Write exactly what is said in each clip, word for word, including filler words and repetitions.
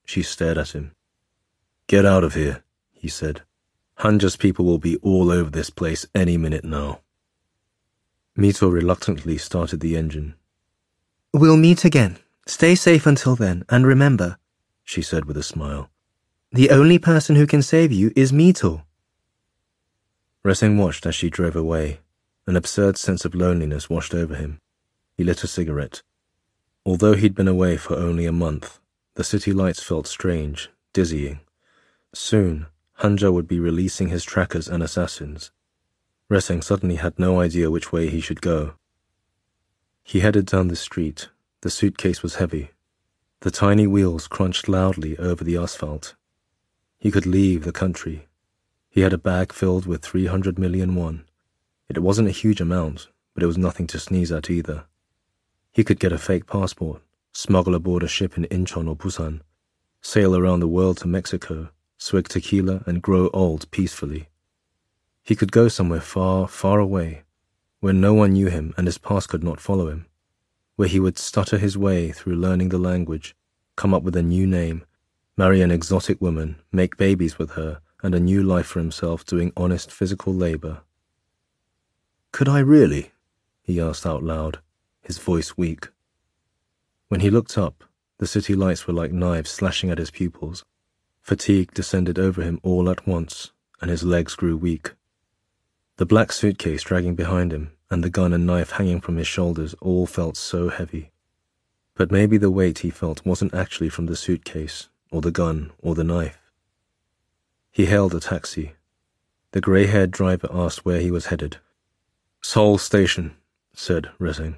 She stared at him. "Get out of here," he said. "Hanja's people will be all over this place any minute now." Mito reluctantly started the engine. "We'll meet again. Stay safe until then, and remember," she said with a smile, "the only person who can save you is Mito." Resing watched as she drove away. An absurd sense of loneliness washed over him. He lit a cigarette. Although he'd been away for only a month, the city lights felt strange, dizzying. Soon, Hanja would be releasing his trackers and assassins. Resing suddenly had no idea which way he should go. He headed down the street. The suitcase was heavy. The tiny wheels crunched loudly over the asphalt. He could leave the country. He had a bag filled with three hundred million won. It wasn't a huge amount, but it was nothing to sneeze at either. He could get a fake passport, smuggle aboard a ship in Incheon or Busan, sail around the world to Mexico, swig tequila, and grow old peacefully. He could go somewhere far, far away, where no one knew him and his past could not follow him, where he would stutter his way through learning the language, come up with a new name, marry an exotic woman, make babies with her, and a new life for himself doing honest physical labor. "Could I really?" he asked out loud, his voice weak. When he looked up, the city lights were like knives slashing at his pupils. Fatigue descended over him all at once, and his legs grew weak. The black suitcase dragging behind him and the gun and knife hanging from his shoulders all felt so heavy. But maybe the weight he felt wasn't actually from the suitcase, or the gun, or the knife. He hailed a taxi. The grey-haired driver asked where he was headed. "Seoul Station," said Resing.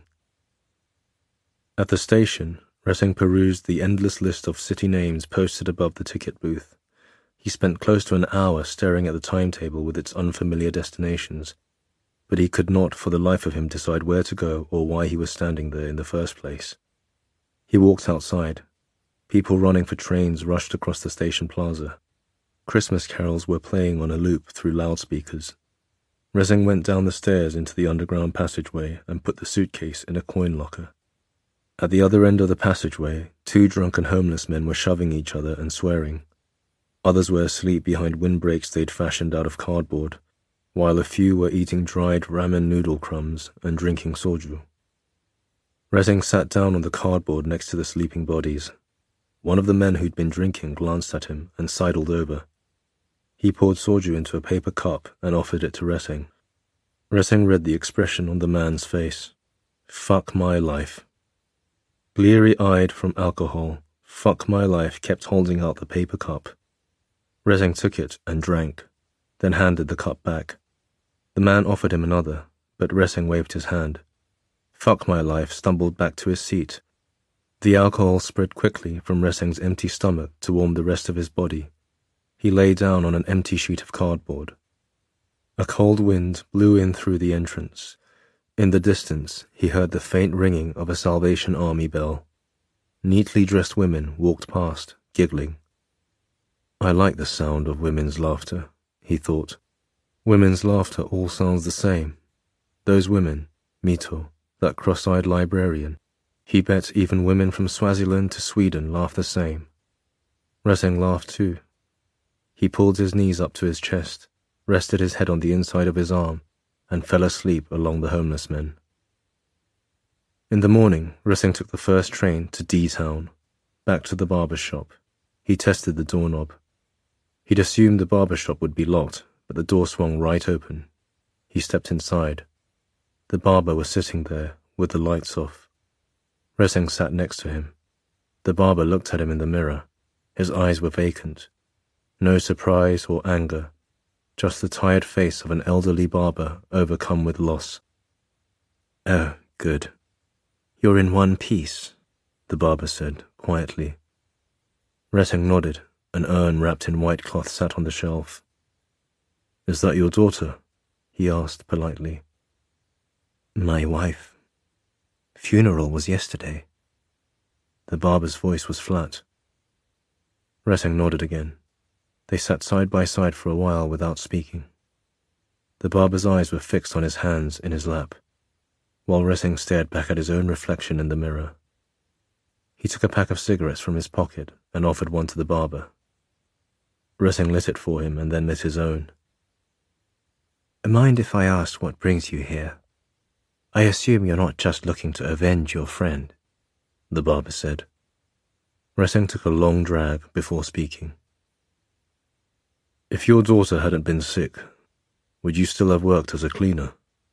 At the station, Resing perused the endless list of city names posted above the ticket booth. He spent close to an hour staring at the timetable with its unfamiliar destinations, but he could not for the life of him decide where to go or why he was standing there in the first place. He walked outside. People running for trains rushed across the station plaza. Christmas carols were playing on a loop through loudspeakers. Resing went down the stairs into the underground passageway and put the suitcase in a coin locker. At the other end of the passageway, two drunken homeless men were shoving each other and swearing. Others were asleep behind windbreaks they'd fashioned out of cardboard, while a few were eating dried ramen noodle crumbs and drinking soju. Resing sat down on the cardboard next to the sleeping bodies. One of the men who'd been drinking glanced at him and sidled over. He poured soju into a paper cup and offered it to Resing. Resing read the expression on the man's face. Fuck my life. Bleary-eyed from alcohol, Fuck my life kept holding out the paper cup. Resing took it and drank, then handed the cup back. The man offered him another, but Resing waved his hand. Fuck my life stumbled back to his seat. The alcohol spread quickly from Resing's empty stomach to warm the rest of his body. He lay down on an empty sheet of cardboard. A cold wind blew in through the entrance. In the distance, he heard the faint ringing of a Salvation Army bell. Neatly dressed women walked past, giggling. I like the sound of women's laughter, he thought. Women's laughter all sounds the same. Those women, Mito, that cross-eyed librarian, he bet even women from Swaziland to Sweden laugh the same. Resing laughed too. He pulled his knees up to his chest, rested his head on the inside of his arm, and fell asleep along the homeless men. In the morning, Resing took the first train to D-Town, back to the barber shop. He tested the doorknob. He'd assumed the barber shop would be locked, but the door swung right open. He stepped inside. The barber was sitting there, with the lights off. Resing sat next to him. The barber looked at him in the mirror. His eyes were vacant. No surprise or anger, just the tired face of an elderly barber overcome with loss. Oh, good. You're in one piece, the barber said, quietly. Resing nodded. An urn wrapped in white cloth sat on the shelf. Is that your daughter? He asked politely. My wife. Funeral was yesterday. The barber's voice was flat. Resing nodded again. They sat side by side for a while without speaking. The barber's eyes were fixed on his hands in his lap, while Resing stared back at his own reflection in the mirror. He took a pack of cigarettes from his pocket and offered one to the barber. Resing lit it for him and then lit his own. Mind if I ask what brings you here? I assume you're not just looking to avenge your friend, the barber said. Resing took a long drag before speaking. If your daughter hadn't been sick, would you still have worked as a cleaner?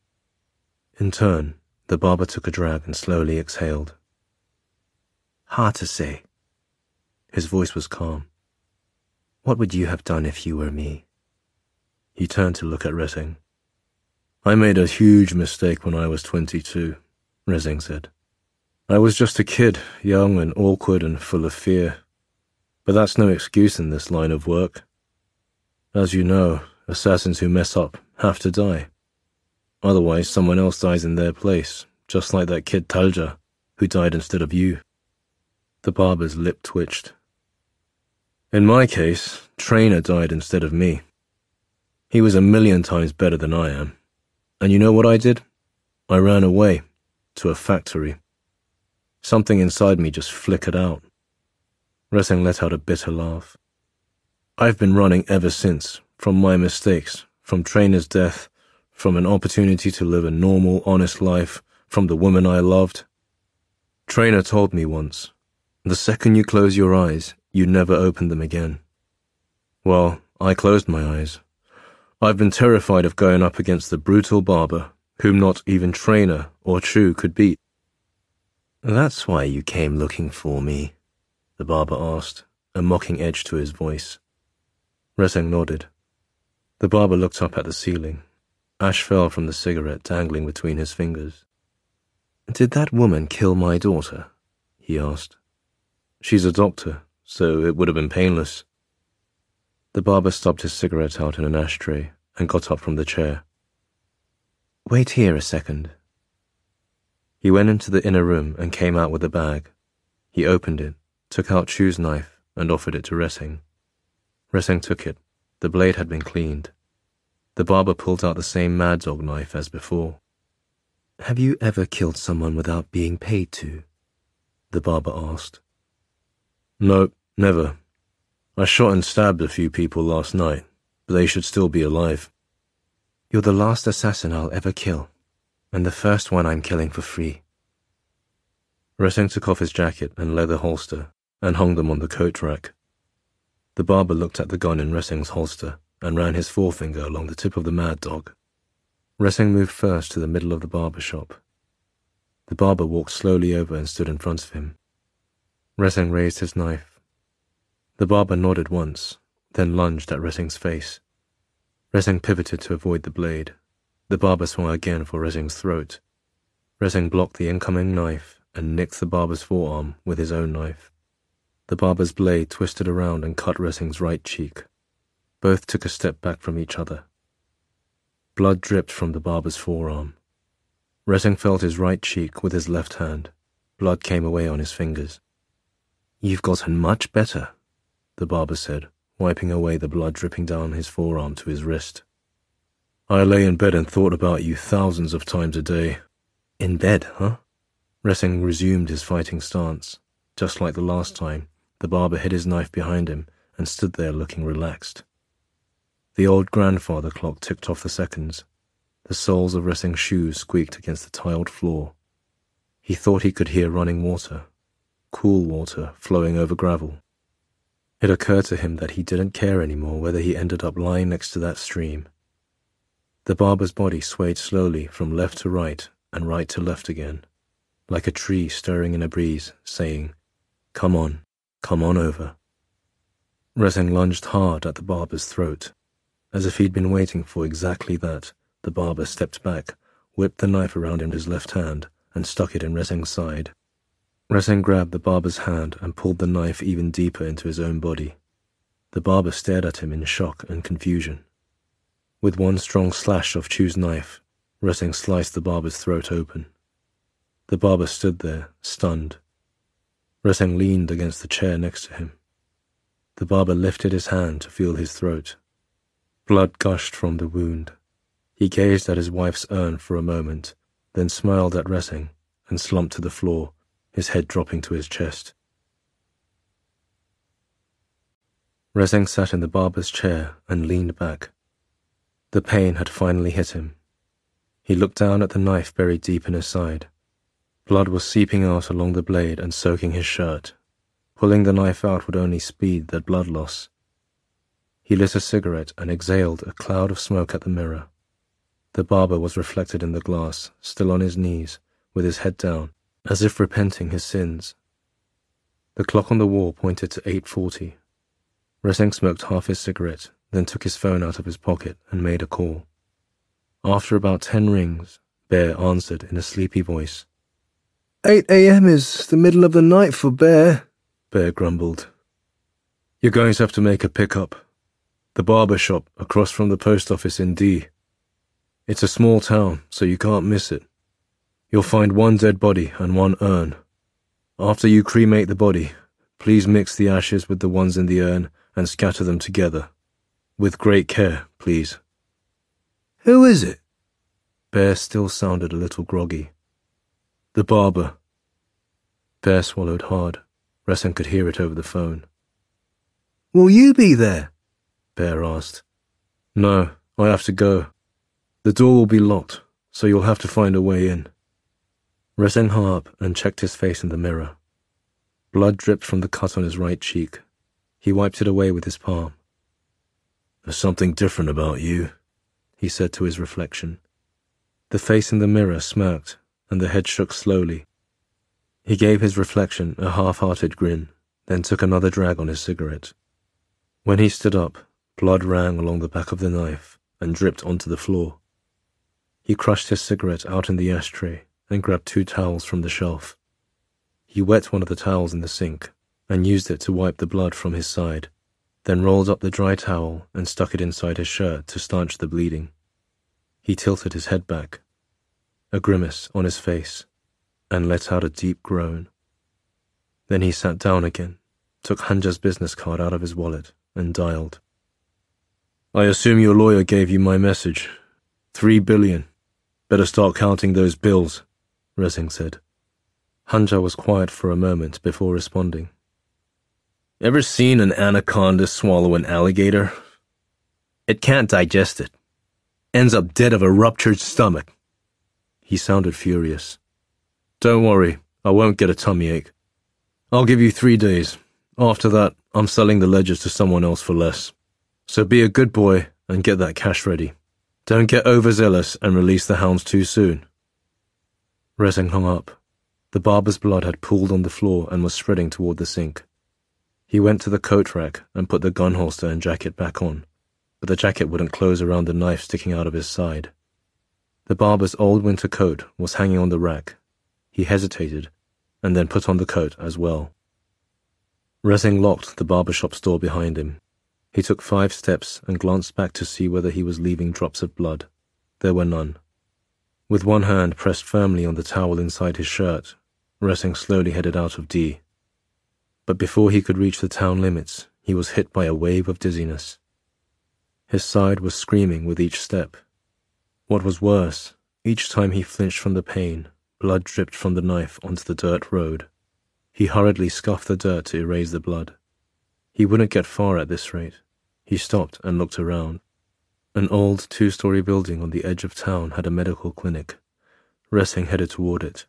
In turn, the barber took a drag and slowly exhaled. Hard to say. His voice was calm. What would you have done if you were me? He turned to look at Resing. I made a huge mistake when I was twenty-two, Resing said. I was just a kid, young and awkward and full of fear. But that's no excuse in this line of work. As you know, assassins who mess up have to die. Otherwise, someone else dies in their place, just like that kid Talja, who died instead of you. The barber's lip twitched. In my case, Trainer died instead of me. He was a million times better than I am. And you know what I did? I ran away, to a factory. Something inside me just flickered out. Resing let out a bitter laugh. I've been running ever since, from my mistakes, from Trainer's death, from an opportunity to live a normal, honest life, from the woman I loved. Trainer told me once, the second you close your eyes, you never open them again. Well, I closed my eyes. I've been terrified of going up against the brutal barber, whom not even Trainer or Chu could beat. That's why you came looking for me, the barber asked, a mocking edge to his voice. Resing nodded. The barber looked up at the ceiling. Ash fell from the cigarette dangling between his fingers. Did that woman kill my daughter? He asked. She's a doctor, so it would have been painless. The barber stubbed his cigarette out in an ashtray and got up from the chair. Wait here a second. He went into the inner room and came out with a bag. He opened it, took out Chu's knife, and offered it to Resing. Resing took it. The blade had been cleaned. The barber pulled out the same Mad Dog knife as before. Have you ever killed someone without being paid to? The barber asked. No, never. I shot and stabbed a few people last night, but they should still be alive. You're the last assassin I'll ever kill, and the first one I'm killing for free. Resing took off his jacket and leather holster and hung them on the coat rack. The barber looked at the gun in Resing's holster and ran his forefinger along the tip of the Mad Dog. Resing moved first to the middle of the barber shop. The barber walked slowly over and stood in front of him. Resing raised his knife. The barber nodded once, then lunged at Resing's face. Resing pivoted to avoid the blade. The barber swung again for Resing's throat. Resing blocked the incoming knife and nicked the barber's forearm with his own knife. The barber's blade twisted around and cut Resing's right cheek. Both took a step back from each other. Blood dripped from the barber's forearm. Resing felt his right cheek with his left hand. Blood came away on his fingers. You've gotten much better, the barber said, wiping away the blood dripping down his forearm to his wrist. I lay in bed and thought about you thousands of times a day. In bed, huh? Resing resumed his fighting stance. Just like the last time, the barber hid his knife behind him and stood there looking relaxed. The old grandfather clock ticked off the seconds. The soles of Resing's shoes squeaked against the tiled floor. He thought he could hear running water, cool water flowing over gravel. It occurred to him that he didn't care anymore whether he ended up lying next to that stream. The barber's body swayed slowly from left to right and right to left again, like a tree stirring in a breeze, saying, "Come on, come on over." Resing lunged hard at the barber's throat. As if he'd been waiting for exactly that, the barber stepped back, whipped the knife around in his left hand, and stuck it in Resing's side. Resing grabbed the barber's hand and pulled the knife even deeper into his own body. The barber stared at him in shock and confusion. With one strong slash of Chu's knife, Resing sliced the barber's throat open. The barber stood there, stunned. Resing leaned against the chair next to him. The barber lifted his hand to feel his throat. Blood gushed from the wound. He gazed at his wife's urn for a moment, then smiled at Resing and slumped to the floor, his head dropping to his chest. Reseng sat in the barber's chair and leaned back. The pain had finally hit him. He looked down at the knife buried deep in his side. Blood was seeping out along the blade and soaking his shirt. Pulling the knife out would only speed the blood loss. He lit a cigarette and exhaled a cloud of smoke at the mirror. The barber was reflected in the glass, still on his knees, with his head down, as if repenting his sins. The clock on the wall pointed to eight forty. Reseng smoked half his cigarette, then took his phone out of his pocket and made a call. After about ten rings, Bear answered in a sleepy voice. eight a.m. is the middle of the night for Bear, Bear grumbled. You're going to have to make a pickup. The barber shop across from the post office in D. It's a small town, so you can't miss it. You'll find one dead body and one urn. After you cremate the body, please mix the ashes with the ones in the urn and scatter them together. With great care, please. Who is it? Bear still sounded a little groggy. The barber. Bear swallowed hard. Reseng could hear it over the phone. Will you be there? Bear asked. No, I have to go. The door will be locked, so you'll have to find a way in. Reseng hung up and checked his face in the mirror. Blood dripped from the cut on his right cheek. He wiped it away with his palm. There's something different about you, he said to his reflection. The face in the mirror smirked, and the head shook slowly. He gave his reflection a half-hearted grin, then took another drag on his cigarette. When he stood up, blood ran along the back of the knife and dripped onto the floor. He crushed his cigarette out in the ashtray and grabbed two towels from the shelf. He wet one of the towels in the sink and used it to wipe the blood from his side, then rolled up the dry towel and stuck it inside his shirt to stanch the bleeding. He tilted his head back, a grimace on his face, and let out a deep groan. Then he sat down again, took Hanja's business card out of his wallet, and dialed. I assume your lawyer gave you my message. Three billion. Better start counting those bills, Reseng said. Hanja was quiet for a moment before responding. Ever seen an anaconda swallow an alligator? It can't digest it. Ends up dead of a ruptured stomach. He sounded furious. Don't worry, I won't get a tummy ache. I'll give you three days. After that, I'm selling the ledgers to someone else for less. So be a good boy and get that cash ready. Don't get overzealous and release the hounds too soon. Reseng hung up. The barber's blood had pooled on the floor and was spreading toward the sink. He went to the coat rack and put the gun holster and jacket back on, but the jacket wouldn't close around the knife sticking out of his side. The barber's old winter coat was hanging on the rack. He hesitated, and then put on the coat as well. Reseng locked the barber shop's door behind him. He took five steps and glanced back to see whether he was leaving drops of blood. There were none. With one hand pressed firmly on the towel inside his shirt, Reseng slowly headed out of D. But before he could reach the town limits, he was hit by a wave of dizziness. His side was screaming with each step. What was worse, each time he flinched from the pain, blood dripped from the knife onto the dirt road. He hurriedly scuffed the dirt to erase the blood. He wouldn't get far at this rate. He stopped and looked around. An old two-story building on the edge of town had a medical clinic. Reseng headed toward it.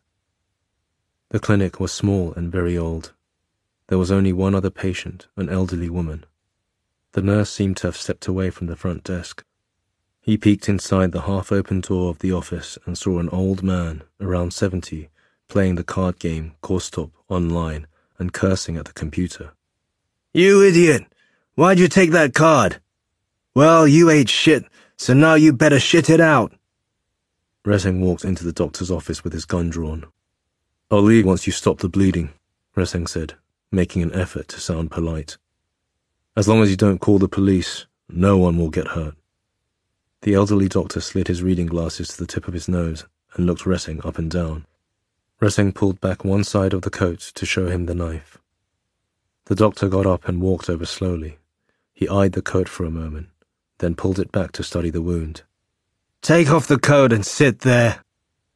The clinic was small and very old. There was only one other patient, an elderly woman. The nurse seemed to have stepped away from the front desk. He peeked inside the half-open door of the office and saw an old man, around seventy, playing the card game Kostop online and cursing at the computer. You idiot! Why'd you take that card? Well, you ate shit, so now you better shit it out. Reseng walked into the doctor's office with his gun drawn. I'll leave once you stop the bleeding, Reseng said, making an effort to sound polite. As long as you don't call the police, no one will get hurt. The elderly doctor slid his reading glasses to the tip of his nose and looked Reseng up and down. Reseng pulled back one side of the coat to show him the knife. The doctor got up and walked over slowly. He eyed the coat for a moment, then pulled it back to study the wound. Take off the coat and sit there.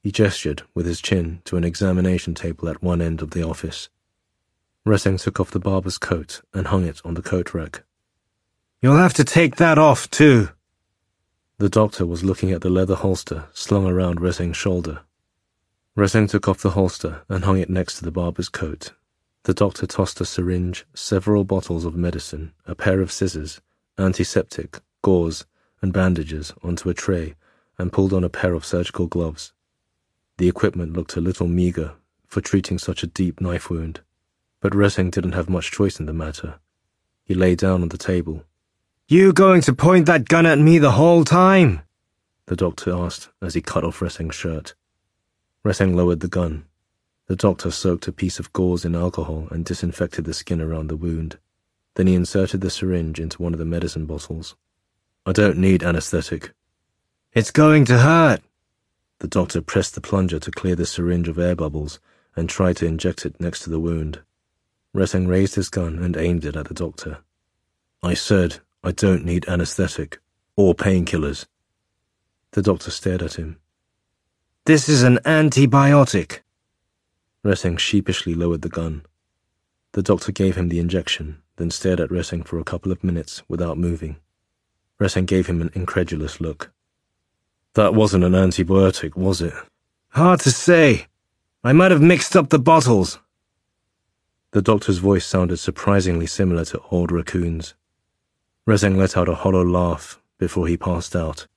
He gestured with his chin to an examination table at one end of the office. Resing took off the barber's coat and hung it on the coat rack. "You'll have to take that off, too." The doctor was looking at the leather holster slung around Resing's shoulder. Resing took off the holster and hung it next to the barber's coat. The doctor tossed a syringe, several bottles of medicine, a pair of scissors, antiseptic, gauze, and bandages onto a tray and pulled on a pair of surgical gloves. The equipment looked a little meager for treating such a deep knife wound, but Resing didn't have much choice in the matter. He lay down on the table. "You going to point that gun at me the whole time?" the doctor asked as he cut off Resing's shirt. Resing lowered the gun. The doctor soaked a piece of gauze in alcohol and disinfected the skin around the wound. Then he inserted the syringe into one of the medicine bottles. "I don't need anesthetic." "It's going to hurt." The doctor pressed the plunger to clear the syringe of air bubbles and tried to inject it next to the wound. Resing raised his gun and aimed it at the doctor. "I said I don't need anesthetic or painkillers." The doctor stared at him. "This is an antibiotic." Resing sheepishly lowered the gun. The doctor gave him the injection, then stared at Resing for a couple of minutes without moving. Resing gave him an incredulous look. "That wasn't an antibiotic, was it?" "Hard to say. I might have mixed up the bottles." The doctor's voice sounded surprisingly similar to old Raccoon's. Resing let out a hollow laugh before he passed out.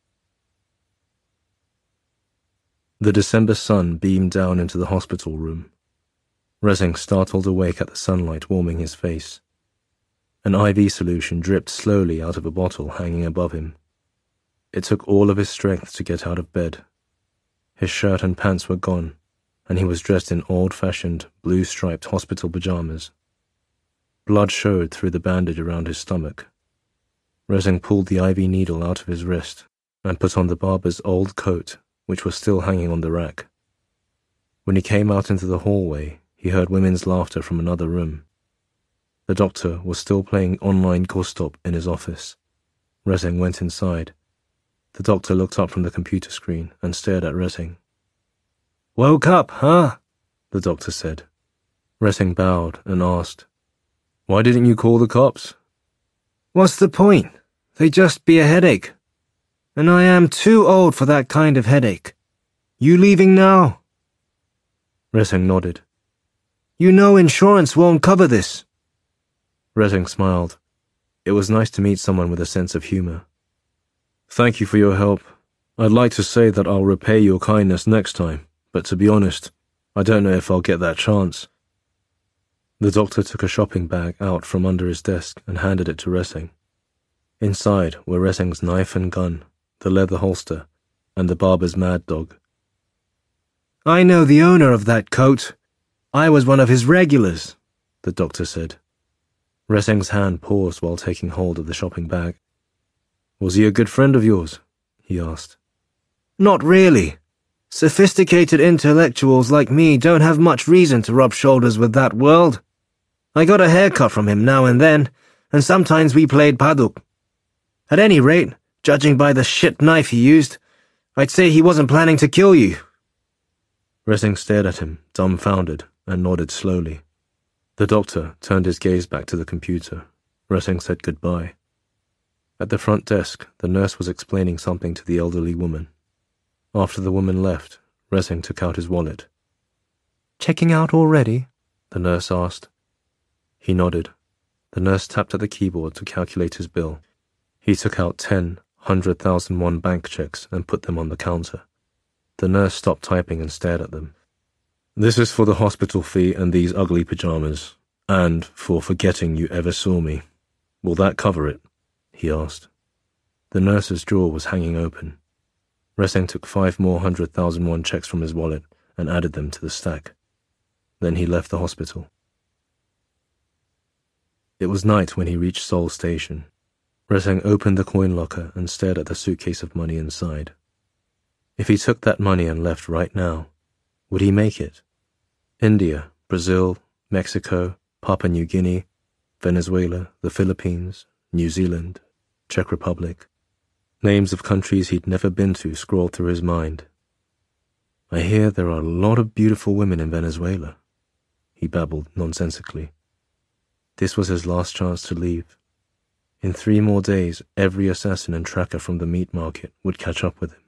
The December sun beamed down into the hospital room. Resing startled awake at the sunlight warming his face. An I V solution dripped slowly out of a bottle hanging above him. It took all of his strength to get out of bed. His shirt and pants were gone, and he was dressed in old-fashioned, blue-striped hospital pajamas. Blood showed through the bandage around his stomach. Resing pulled the I V needle out of his wrist and put on the barber's old coat, which was still hanging on the rack. When he came out into the hallway, he heard women's laughter from another room. The doctor was still playing online Kostop in his office. Resing went inside. The doctor looked up from the computer screen and stared at Resing. "Woke up, huh?" the doctor said. Resing bowed and asked, "Why didn't you call the cops?" "What's the point? They'd just be a headache. And I am too old for that kind of headache. You leaving now?" Resing nodded. "You know insurance won't cover this." Resing smiled. It was nice to meet someone with a sense of humor. "Thank you for your help. I'd like to say that I'll repay your kindness next time, but to be honest, I don't know if I'll get that chance." The doctor took a shopping bag out from under his desk and handed it to Resing. Inside were Resing's knife and gun, the leather holster, and the barber's mad dog. "I know the owner of that coat. I was one of his regulars," the doctor said. Resing's hand paused while taking hold of the shopping bag. "Was he a good friend of yours?" he asked. "Not really. Sophisticated intellectuals like me don't have much reason to rub shoulders with that world. I got a haircut from him now and then, and sometimes we played paduk. At any rate, judging by the shit knife he used, I'd say he wasn't planning to kill you." Resing stared at him, dumbfounded, and nodded slowly. The doctor turned his gaze back to the computer. Resing said goodbye. At the front desk, the nurse was explaining something to the elderly woman. After the woman left, Resing took out his wallet. "Checking out already?" the nurse asked. He nodded. The nurse tapped at the keyboard to calculate his bill. He took out ten hundred thousand won bank checks and put them on the counter. The nurse stopped typing and stared at them. "This is for the hospital fee and these ugly pajamas, and for forgetting you ever saw me. Will that cover it?" he asked. The nurse's drawer was hanging open. Resing took five more hundred thousand won checks from his wallet and added them to the stack. Then he left the hospital. It was night when he reached Seoul Station. Resing opened the coin locker and stared at the suitcase of money inside. If he took that money and left right now, would he make it? India, Brazil, Mexico, Papua New Guinea, Venezuela, the Philippines, New Zealand, Czech Republic. Names of countries he'd never been to scrolled through his mind. I hear there are a lot of beautiful women in Venezuela, he babbled nonsensically. This was his last chance to leave. In three more days, every assassin and tracker from the meat market would catch up with him.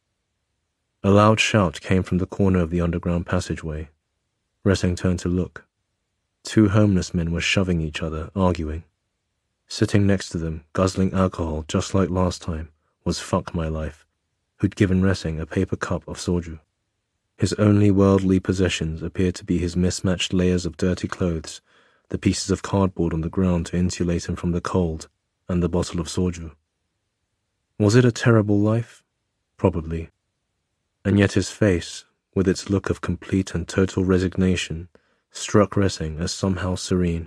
A loud shout came from the corner of the underground passageway. Resing turned to look. Two homeless men were shoving each other, arguing. Sitting next to them, guzzling alcohol just like last time, was Fuck My Life, who'd given Resing a paper cup of soju. His only worldly possessions appeared to be his mismatched layers of dirty clothes, the pieces of cardboard on the ground to insulate him from the cold, and the bottle of soju. Was it a terrible life? Probably. And yet his face, with its look of complete and total resignation, struck Resing as somehow serene.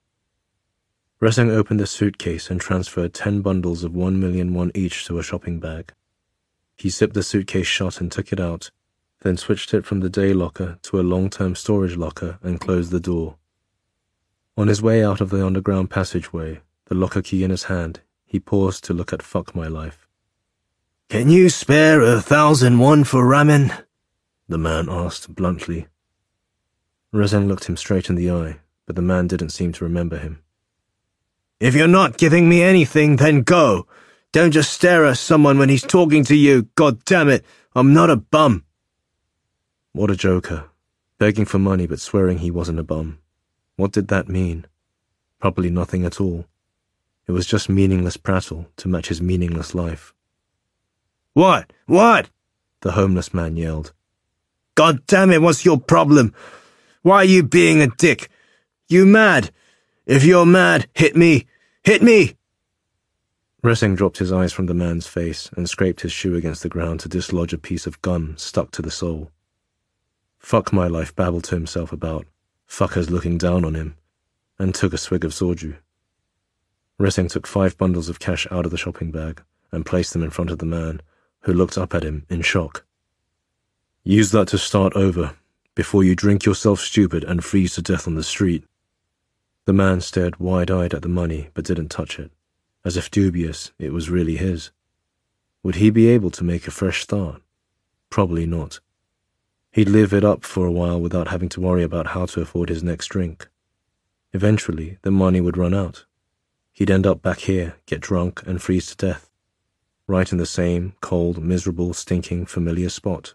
Resing opened the suitcase and transferred ten bundles of one million won each to a shopping bag. He zipped the suitcase shut and took it out, then switched it from the day locker to a long-term storage locker and closed the door. On his way out of the underground passageway, the locker key in his hand, he paused to look at Fuck My Life. "Can you spare a thousand won for ramen?" the man asked bluntly. Resing looked him straight in the eye, but the man didn't seem to remember him. "If you're not giving me anything, then go. Don't just stare at someone when he's talking to you. God damn it, I'm not a bum." What a joker, begging for money but swearing he wasn't a bum. What did that mean? Probably nothing at all. It was just meaningless prattle to match his meaningless life. "What? What?" the homeless man yelled. "God damn it, what's your problem? Why are you being a dick? You mad? If you're mad, hit me. Hit me!" Resing dropped his eyes from the man's face and scraped his shoe against the ground to dislodge a piece of gum stuck to the sole. Fuck My Life babbled to himself about fuckers looking down on him, and took a swig of soju. Resing took five bundles of cash out of the shopping bag and placed them in front of the man, who looked up at him in shock. "Use that to start over, before you drink yourself stupid and freeze to death on the street." The man stared wide-eyed at the money but didn't touch it, as if dubious it was really his. Would he be able to make a fresh start? Probably not. He'd live it up for a while without having to worry about how to afford his next drink. Eventually, the money would run out. He'd end up back here, get drunk, and freeze to death, right in the same cold, miserable, stinking, familiar spot.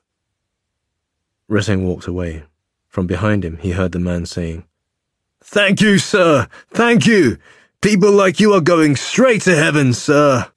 Resing walked away. From behind him, he heard the man saying, "Thank you, sir! Thank you! People like you are going straight to heaven, sir!"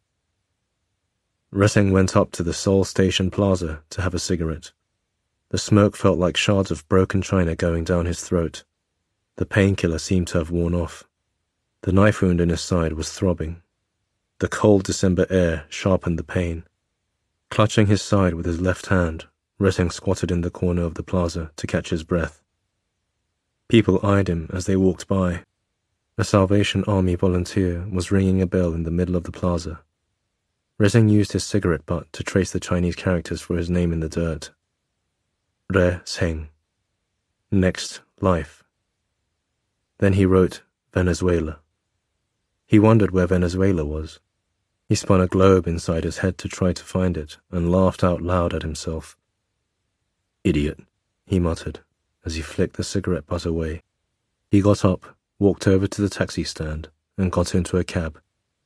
Resing went up to the Seoul Station Plaza to have a cigarette. The smoke felt like shards of broken china going down his throat. The painkiller seemed to have worn off. The knife wound in his side was throbbing. The cold December air sharpened the pain. Clutching his side with his left hand, Resing squatted in the corner of the plaza to catch his breath. People eyed him as they walked by. A Salvation Army volunteer was ringing a bell in the middle of the plaza. Resing used his cigarette butt to trace the Chinese characters for his name in the dirt. Re-Seng. Next, life. Then he wrote Venezuela. He wondered where Venezuela was. He spun a globe inside his head to try to find it and laughed out loud at himself. "Idiot," he muttered as he flicked the cigarette butt away. He got up, walked over to the taxi stand, and got into a cab.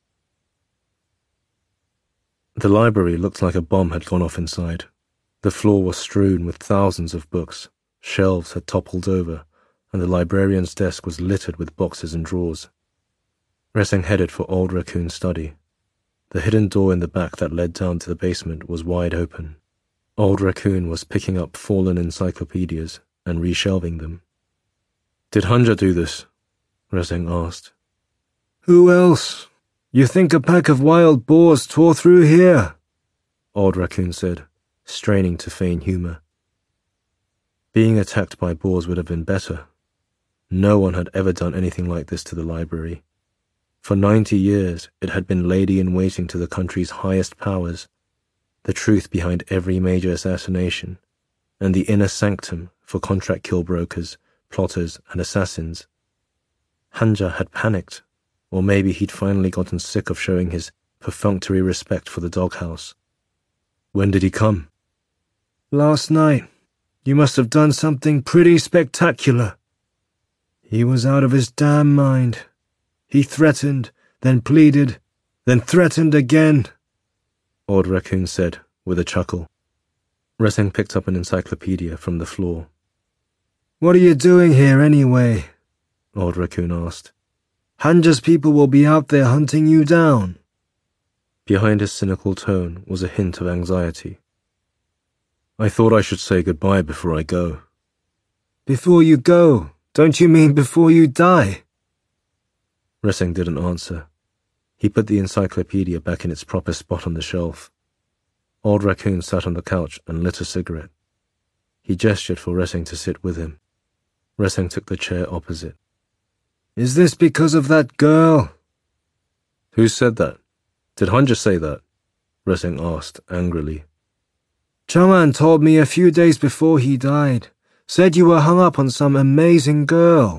The library looked like a bomb had gone off inside. The floor was strewn with thousands of books, shelves had toppled over, and the librarian's desk was littered with boxes and drawers. Resing headed for Old Raccoon's study. The hidden door in the back that led down to the basement was wide open. Old Raccoon was picking up fallen encyclopedias and reshelving them. "Did Hunja do this?" Resing asked. "Who else? You think a pack of wild boars tore through here?" Old Raccoon said, straining to feign humor. Being attacked by boars would have been better. No one had ever done anything like this to the library. For ninety years, it had been lady-in-waiting to the country's highest powers, the truth behind every major assassination, and the inner sanctum for contract kill brokers, plotters, and assassins. Hunja had panicked, or maybe he'd finally gotten sick of showing his perfunctory respect for the doghouse. "When did he come?" "Last night. You must have done something pretty spectacular. He was out of his damn mind. He threatened, then pleaded, then threatened again, Old Raccoon said, with a chuckle. Resing picked up an encyclopedia from the floor. What are you doing here anyway? Old Raccoon asked. Hanja's people will be out there hunting you down. Behind his cynical tone was a hint of anxiety. I thought I should say goodbye before I go. Before you go? Don't you mean before you die? Resing didn't answer. He put the encyclopedia back in its proper spot on the shelf. Old Raccoon sat on the couch and lit a cigarette. He gestured for Resing to sit with him. Resing took the chair opposite. Is this because of that girl? Who said that? Did Hanja say that? Resing asked angrily. Chang'an told me a few days before he died. Said you were hung up on some amazing girl.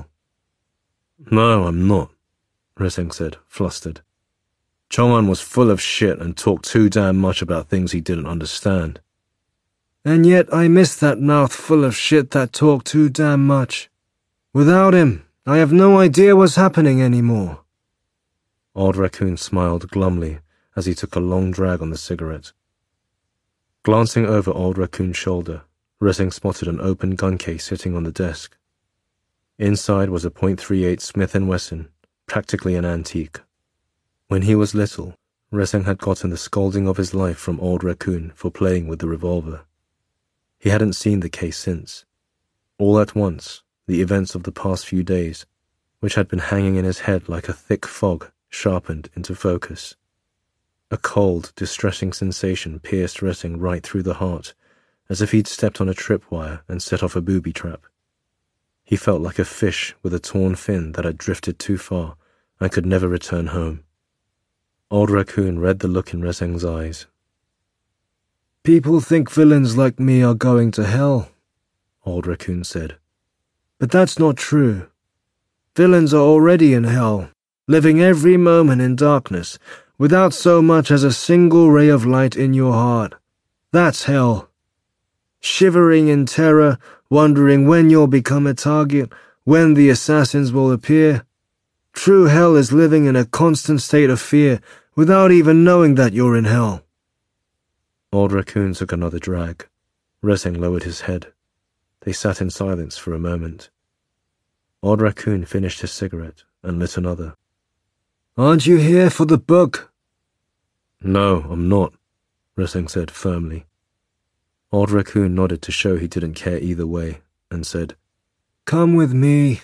No, I'm not, Resing said, flustered. Chang'an was full of shit and talked too damn much about things he didn't understand. And yet I miss that mouth full of shit that talked too damn much. Without him, I have no idea what's happening anymore. Old Raccoon smiled glumly as he took a long drag on the cigarette. Glancing over Old Raccoon's shoulder, Resing spotted an open gun case sitting on the desk. Inside was a point three eight Smith and Wesson, practically an antique. When he was little, Resing had gotten the scolding of his life from Old Raccoon for playing with the revolver. He hadn't seen the case since. All at once, the events of the past few days, which had been hanging in his head like a thick fog, sharpened into focus. A cold, distressing sensation pierced Resing right through the heart, as if he'd stepped on a tripwire and set off a booby trap. He felt like a fish with a torn fin that had drifted too far and could never return home. Old Raccoon read the look in Resing's eyes. People think villains like me are going to hell, Old Raccoon said. But that's not true. Villains are already in hell, living every moment in darkness, without so much as a single ray of light in your heart. That's hell. Shivering in terror, wondering when you'll become a target, when the assassins will appear. True hell is living in a constant state of fear, without even knowing that you're in hell. Old Raccoon took another drag. Resing lowered his head. They sat in silence for a moment. Old Raccoon finished his cigarette and lit another. Aren't you here for the book? No, I'm not, Resing said firmly. Old Raccoon nodded to show he didn't care either way, and said, Come with me.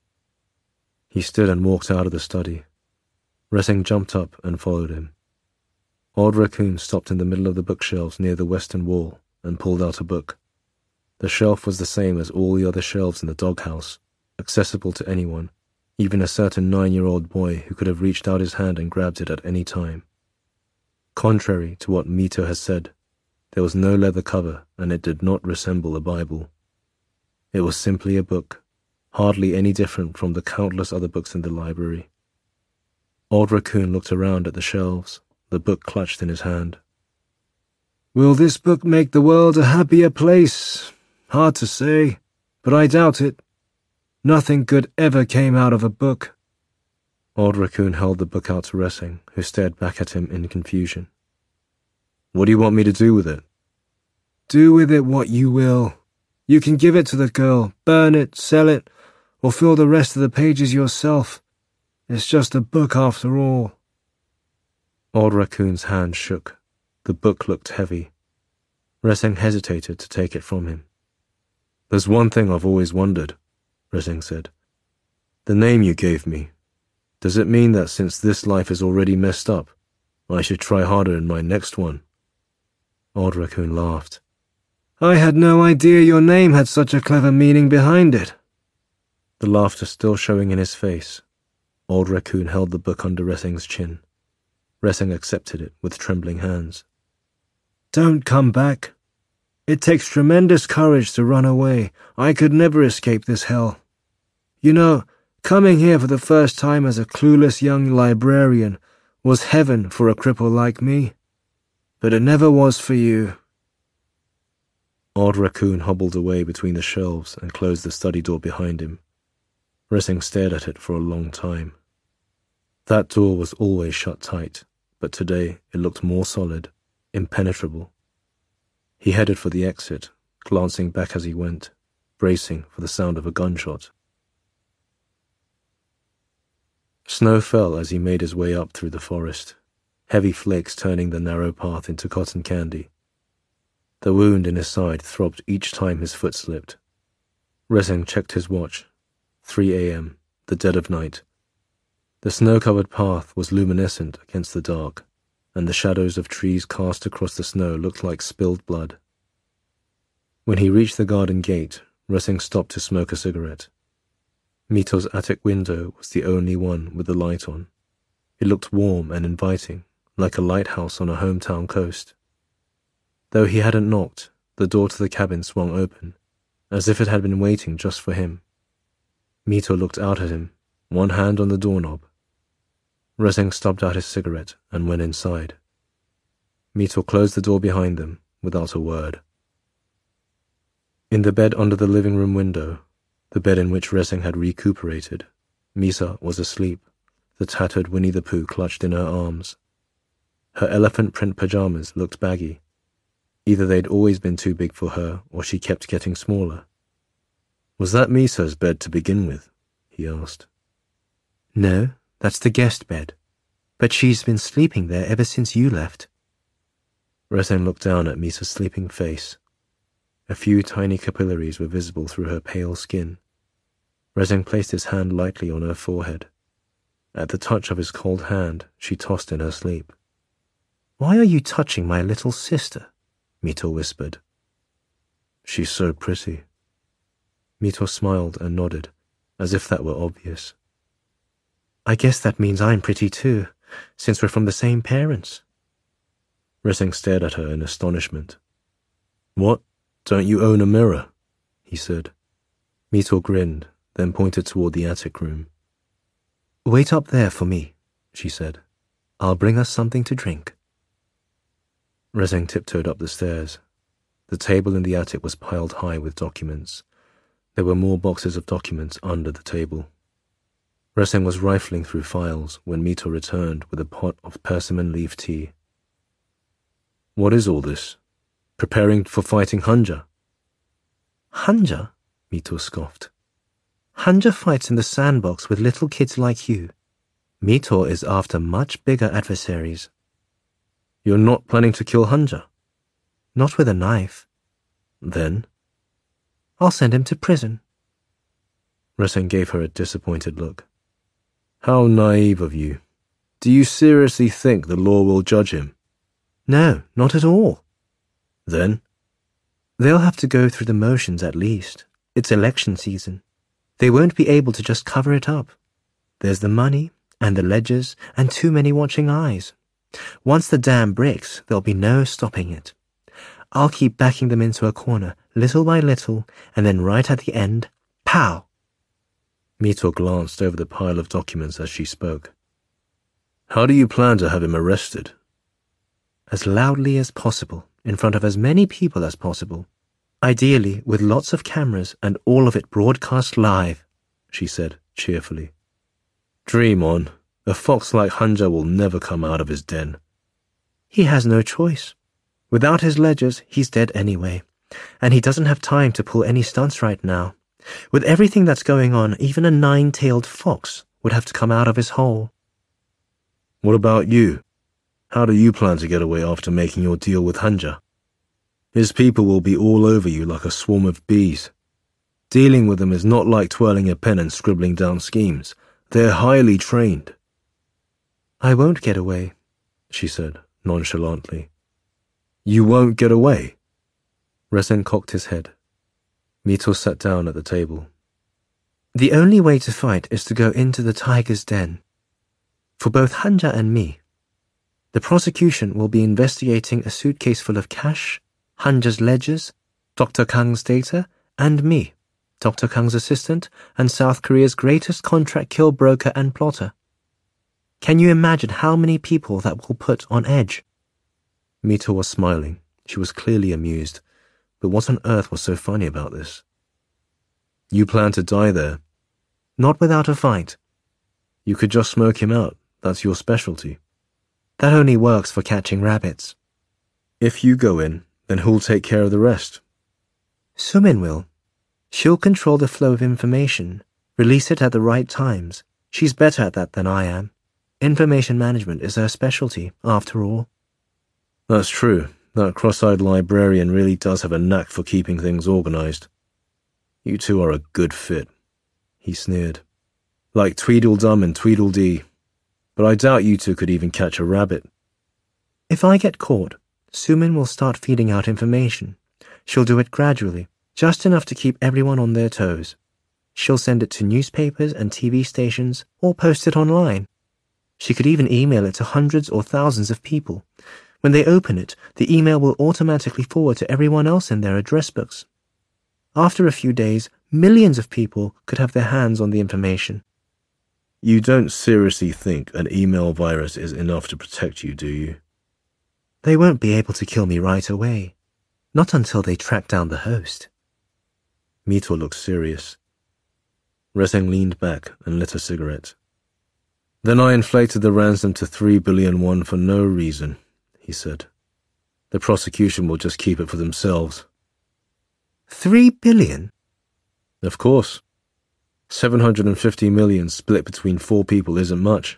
He stood and walked out of the study. Resing jumped up and followed him. Old Raccoon stopped in the middle of the bookshelves near the western wall and pulled out a book. The shelf was the same as all the other shelves in the doghouse, accessible to anyone, even a certain nine-year-old boy who could have reached out his hand and grabbed it at any time. Contrary to what Mito has said, there was no leather cover and it did not resemble a Bible. It was simply a book, hardly any different from the countless other books in the library. Old Raccoon looked around at the shelves, the book clutched in his hand. Will this book make the world a happier place? Hard to say, but I doubt it. Nothing good ever came out of a book. Old Raccoon held the book out to Resing, who stared back at him in confusion. What do you want me to do with it? Do with it what you will. You can give it to the girl, burn it, sell it, or fill the rest of the pages yourself. It's just a book after all. Old Raccoon's hand shook. The book looked heavy. Resing hesitated to take it from him. There's one thing I've always wondered, Resing said. The name you gave me. Does it mean that since this life is already messed up, I should try harder in my next one? Old Raccoon laughed. I had no idea your name had such a clever meaning behind it. The laughter still showing in his face, Old Raccoon held the book under Resing's chin. Resing accepted it with trembling hands. Don't come back. It takes tremendous courage to run away. I could never escape this hell. You know, coming here for the first time as a clueless young librarian was heaven for a cripple like me. But it never was for you. Old Raccoon hobbled away between the shelves and closed the study door behind him. Ressing stared at it for a long time. That door was always shut tight, but today it looked more solid, impenetrable. He headed for the exit, glancing back as he went, bracing for the sound of a gunshot. Snow fell as he made his way up through the forest, heavy flakes turning the narrow path into cotton candy. The wound in his side throbbed each time his foot slipped. Ressing checked his watch. three a.m., the dead of night. The snow-covered path was luminescent against the dark, and the shadows of trees cast across the snow looked like spilled blood. When he reached the garden gate, Ressing stopped to smoke a cigarette. Mito's attic window was the only one with the light on. It looked warm and inviting, like a lighthouse on a hometown coast. Though he hadn't knocked, the door to the cabin swung open, as if it had been waiting just for him. Mito looked out at him, one hand on the doorknob. Ressing stubbed out his cigarette and went inside. Mito closed the door behind them without a word. In the bed under the living room window, the bed in which Ressing had recuperated, Misa was asleep, the tattered Winnie the Pooh clutched in her arms. Her elephant print pajamas looked baggy. Either they'd always been too big for her, or she kept getting smaller. "Was that Misa's bed to begin with?" he asked. "No, that's the guest bed. But she's been sleeping there ever since you left." Ressing looked down at Misa's sleeping face. A few tiny capillaries were visible through her pale skin. Ressing placed his hand lightly on her forehead. At the touch of his cold hand, she tossed in her sleep. "Why are you touching my little sister?" Mito whispered. "She's so pretty." Mito smiled and nodded, as if that were obvious. "I guess that means I'm pretty too, since we're from the same parents." Ressing stared at her in astonishment. "What? Don't you own a mirror?" he said. Mito grinned, then pointed toward the attic room. "Wait up there for me," she said. "I'll bring us something to drink." Ressing tiptoed up the stairs. The table in the attic was piled high with documents. There were more boxes of documents under the table. Ressing was rifling through files when Mito returned with a pot of persimmon leaf tea. "What is all this? Preparing for fighting Hanja?" "Hanja?" Mito scoffed. "Hanja fights in the sandbox with little kids like you. Mito is after much bigger adversaries." "You're not planning to kill Hanja?" "Not with a knife." "Then?" "I'll send him to prison." Ressing gave her a disappointed look. "How naive of you. Do you seriously think the law will judge him?" "No, not at all." "Then?" "They'll have to go through the motions at least. It's election season. They won't be able to just cover it up. There's the money and the ledgers and too many watching eyes. Once the dam breaks, there'll be no stopping it. I'll keep backing them into a corner, little by little, and then right at the end, pow!" Mito glanced over the pile of documents as she spoke. "How do you plan to have him arrested?" "As loudly as possible, in front of as many people as possible. Ideally with lots of cameras and all of it broadcast live," she said cheerfully. "Dream on. A fox like Hanja will never come out of his den." "He has no choice. Without his ledgers, he's dead anyway, and he doesn't have time to pull any stunts right now. With everything that's going on, even a nine-tailed fox would have to come out of his hole." "What about you? How do you plan to get away after making your deal with Hanja? His people will be all over you like a swarm of bees. Dealing with them is not like twirling a pen and scribbling down schemes. They're highly trained." "I won't get away," she said nonchalantly. "You won't get away?" Ressing cocked his head. Mito sat down at the table. "The only way to fight is to go into the tiger's den. For both Hanja and me. The prosecution will be investigating a suitcase full of cash, Hanja's ledgers, Doctor Kang's data, and me, Doctor Kang's assistant and South Korea's greatest contract kill broker and plotter. Can you imagine how many people that will put on edge?" Mito was smiling. She was clearly amused, But what on earth was so funny about this? You plan to die there? Not without a fight. You could just smoke him out. That's your specialty. That only works for catching rabbits. If you go in, then who'll take care of the rest? Sumin will. She'll control the flow of information, release it at the right times. She's better at that than I am. Information management is her specialty, after all. That's true. That cross-eyed librarian really does have a knack for keeping things organized. You two are a good fit, he sneered. Like Tweedledum and Tweedledee. But I doubt you two could even catch a rabbit. If I get caught, Sumin will start feeding out information. She'll do it gradually, just enough to keep everyone on their toes. She'll send it to newspapers and T V stations, or post it online. She could even email it to hundreds or thousands of people. When they open it, the email will automatically forward to everyone else in their address books. After a few days, millions of people could have their hands on the information. You don't seriously think an email virus is enough to protect you, do you? They won't be able to kill me right away. Not until they track down the host. Mito looked serious. Reseng leaned back and lit a cigarette. Then I inflated the ransom to three billion won for no reason, he said. The prosecution will just keep it for themselves. Three billion? Of course. Seven hundred and fifty million split between four people isn't much.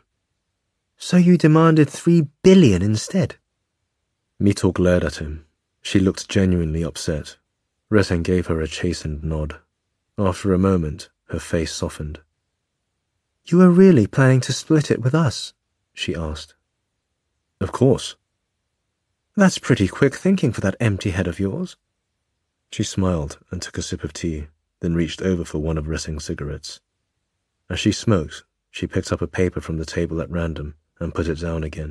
So you demanded three billion instead? Mito glared at him. She looked genuinely upset. Reseng gave her a chastened nod. After a moment, her face softened. You were really planning to split it with us? She asked. Of course. That's pretty quick thinking for that empty head of yours. She smiled and took a sip of tea, then reached over for one of Reseng's cigarettes. As she smoked, she picked up a paper from the table at random and put it down again.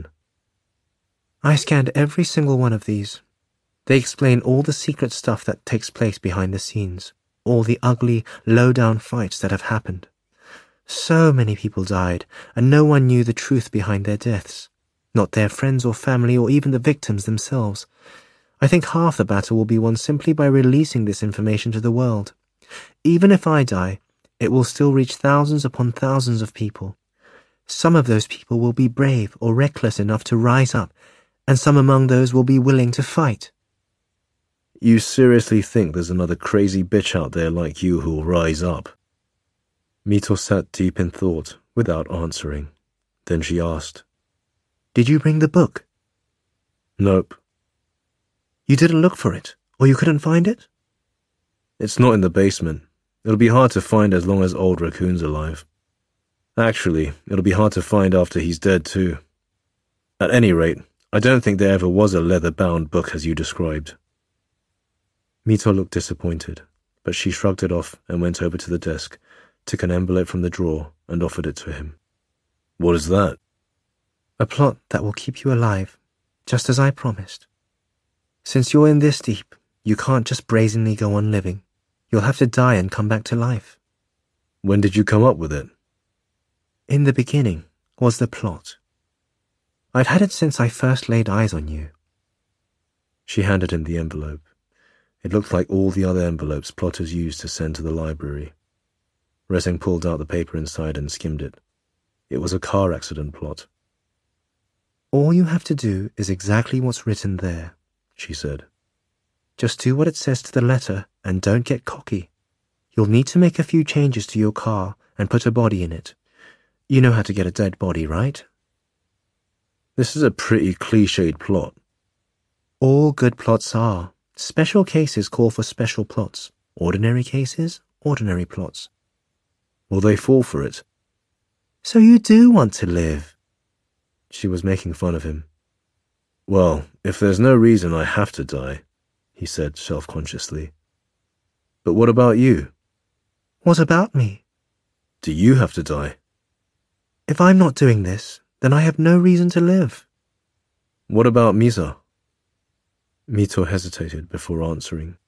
I scanned every single one of these. They explain all the secret stuff that takes place behind the scenes, all the ugly, low-down fights that have happened. So many people died, and no one knew the truth behind their deaths. Not their friends or family or even the victims themselves. I think half the battle will be won simply by releasing this information to the world. Even if I die, it will still reach thousands upon thousands of people. Some of those people will be brave or reckless enough to rise up, and some among those will be willing to fight. You seriously think there's another crazy bitch out there like you who'll rise up? Mito sat deep in thought, without answering. Then she asked, Did you bring the book? Nope. You didn't look for it, or you couldn't find it? It's not in the basement. It'll be hard to find as long as Old Raccoon's alive. Actually, it'll be hard to find after he's dead too. At any rate, I don't think there ever was a leather-bound book as you described. Mito looked disappointed, but she shrugged it off and went over to the desk, took an envelope from the drawer and offered it to him. What is that? A plot that will keep you alive, just as I promised. Since you're in this deep, you can't just brazenly go on living. You'll have to die and come back to life. When did you come up with it? In the beginning was the plot. I'd had it since I first laid eyes on you. She handed him the envelope. It looked like all the other envelopes plotters used to send to the library. Reseng pulled out the paper inside and skimmed it. It was a car accident plot. All you have to do is exactly what's written there, she said. Just do what it says to the letter and don't get cocky. You'll need to make a few changes to your car and put a body in it. You know how to get a dead body, right? This is a pretty cliched plot. All good plots are. Special cases call for special plots. Ordinary cases, ordinary plots. Will they fall for it? So you do want to live? She was making fun of him. Well, if there's no reason I have to die, he said self-consciously. But what about you? What about me? Do you have to die? If I'm not doing this, then I have no reason to live. What about Misa? Mito hesitated before answering.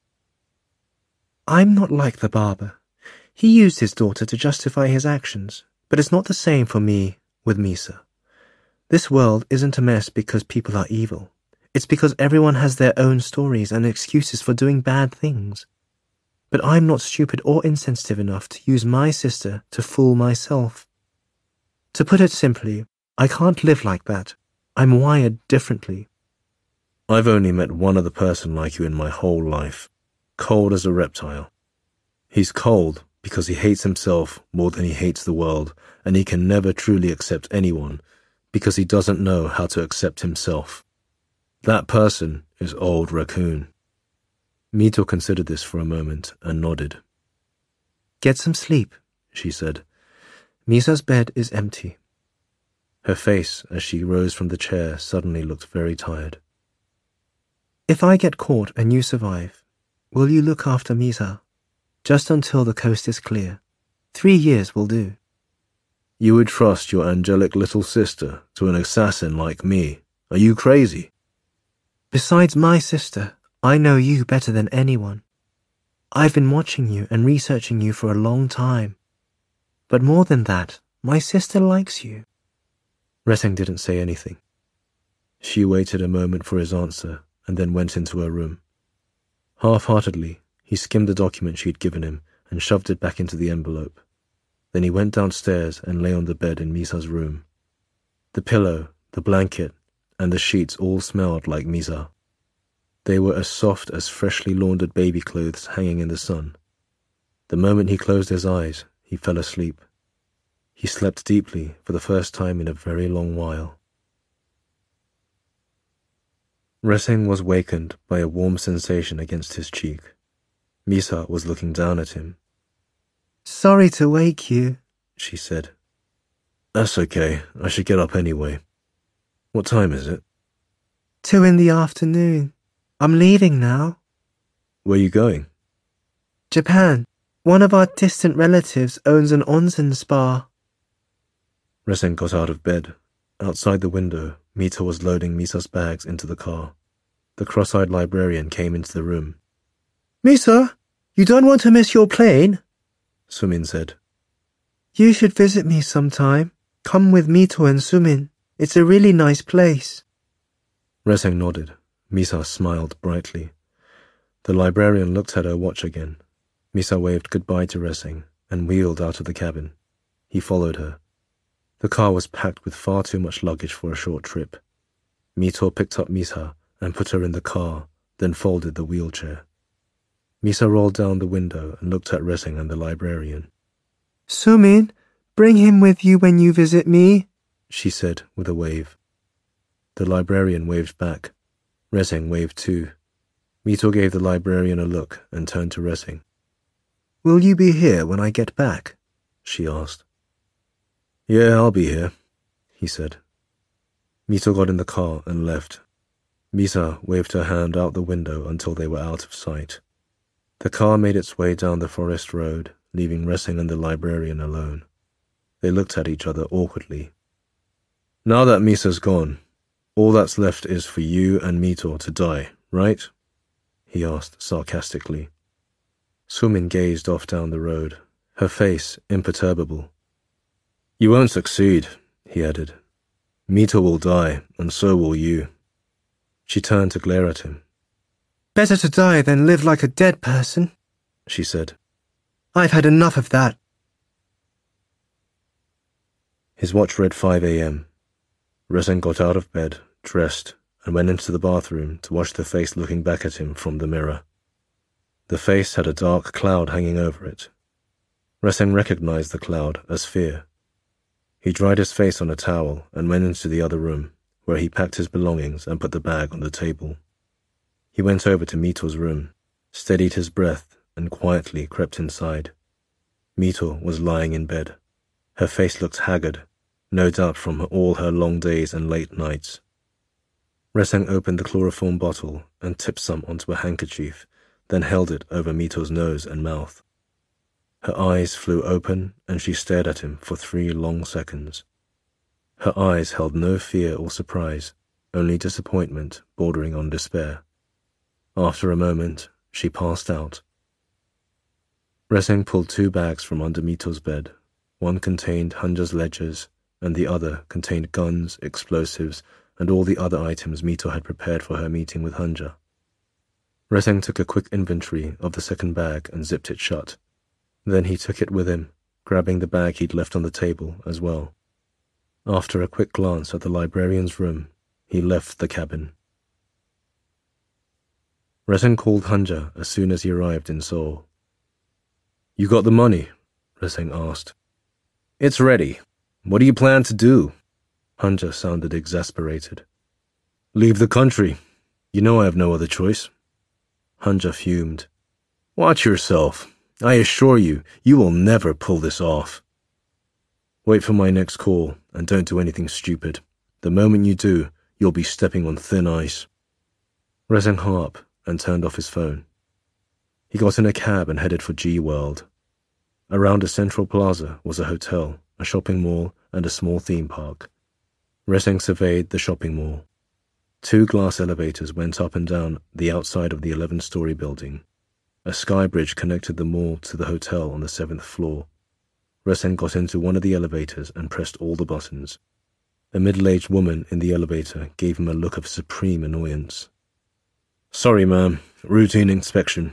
I'm not like the barber. He used his daughter to justify his actions, but it's not the same for me with Misa. This world isn't a mess because people are evil. It's because everyone has their own stories and excuses for doing bad things. But I'm not stupid or insensitive enough to use my sister to fool myself. To put it simply, I can't live like that. I'm wired differently. I've only met one other person like you in my whole life, cold as a reptile. He's cold because he hates himself more than he hates the world, and he can never truly accept anyone because he doesn't know how to accept himself. That person is Old Raccoon. Mito considered this for a moment and nodded. Get some sleep, she said. Misa's bed is empty. Her face, as she rose from the chair, suddenly looked very tired. If I get caught and you survive, will you look after Misa? Just until the coast is clear. Three years will do. You would trust your angelic little sister to an assassin like me? Are you crazy? Besides my sister, I know you better than anyone. I've been watching you and researching you for a long time. But more than that, my sister likes you. Reseng didn't say anything. She waited a moment for his answer and then went into her room. Half-heartedly, he skimmed the document she'd given him and shoved it back into the envelope. Then he went downstairs and lay on the bed in Misa's room. The pillow, the blanket, and the sheets all smelled like Misa. They were as soft as freshly laundered baby clothes hanging in the sun. The moment he closed his eyes, he fell asleep. He slept deeply for the first time in a very long while. Reseng was wakened by a warm sensation against his cheek. Misa was looking down at him. Sorry to wake you, she said. That's okay. I should get up anyway. What time is it? Two in the afternoon. I'm leaving now. Where are you going? Japan. One of our distant relatives owns an onsen spa. Reseng got out of bed. Outside the window, Mito was loading Misa's bags into the car. The cross-eyed librarian came into the room. Misa, you don't want to miss your plane? Sumin said. You should visit me sometime. Come with Mito and Sumin. It's a really nice place. Reseng nodded. Misa smiled brightly. The librarian looked at her watch again. Misa waved goodbye to Reseng and wheeled out of the cabin. He followed her. The car was packed with far too much luggage for a short trip. Mito picked up Misa and put her in the car, then folded the wheelchair. Misa rolled down the window and looked at Reseng and the librarian. Sumin, bring him with you when you visit me, she said with a wave. The librarian waved back. Reseng waved too. Mito gave the librarian a look and turned to Reseng. Will you be here when I get back? She asked. Yeah, I'll be here, he said. Mito got in the car and left. Misa waved her hand out the window until they were out of sight. The car made its way down the forest road, leaving Reseng and the librarian alone. They looked at each other awkwardly. Now that Misa's gone, all that's left is for you and Mito to die, right? He asked sarcastically. Sumin gazed off down the road, her face imperturbable. You won't succeed, he added. Mito will die, and so will you. She turned to glare at him. Better to die than live like a dead person, she said. I've had enough of that. His watch read five a.m. Reseng got out of bed, dressed, and went into the bathroom to watch the face looking back at him from the mirror. The face had a dark cloud hanging over it. Reseng recognized the cloud as fear. He dried his face on a towel and went into the other room, where he packed his belongings and put the bag on the table. He went over to Mito's room, steadied his breath, and quietly crept inside. Mito was lying in bed. Her face looked haggard, no doubt from all her long days and late nights. Reseng opened the chloroform bottle and tipped some onto a handkerchief, then held it over Mito's nose and mouth. Her eyes flew open, and she stared at him for three long seconds. Her eyes held no fear or surprise, only disappointment bordering on despair. After a moment, she passed out. Reseng pulled two bags from under Mito's bed. One contained Hunja's ledgers, and the other contained guns, explosives, and all the other items Mito had prepared for her meeting with Hanja. Reseng took a quick inventory of the second bag and zipped it shut. Then he took it with him, grabbing the bag he'd left on the table as well. After a quick glance at the librarian's room, he left the cabin. Reseng called Hanja as soon as he arrived in Seoul. "You got the money?" Reseng asked. "It's ready. What do you plan to do?" Hanja sounded exasperated. "Leave the country. You know I have no other choice." Hanja fumed. "Watch yourself. I assure you, you will never pull this off." "Wait for my next call, and don't do anything stupid. The moment you do, you'll be stepping on thin ice." Reseng hung up and turned off his phone. He got in a cab and headed for G-World. Around a central plaza was a hotel, a shopping mall, and a small theme park. Reseng surveyed the shopping mall. Two glass elevators went up and down the outside of the eleven-story building. A sky bridge connected the mall to the hotel on the seventh floor. Reseng got into one of the elevators and pressed all the buttons. A middle-aged woman in the elevator gave him a look of supreme annoyance. "Sorry, ma'am. Routine inspection."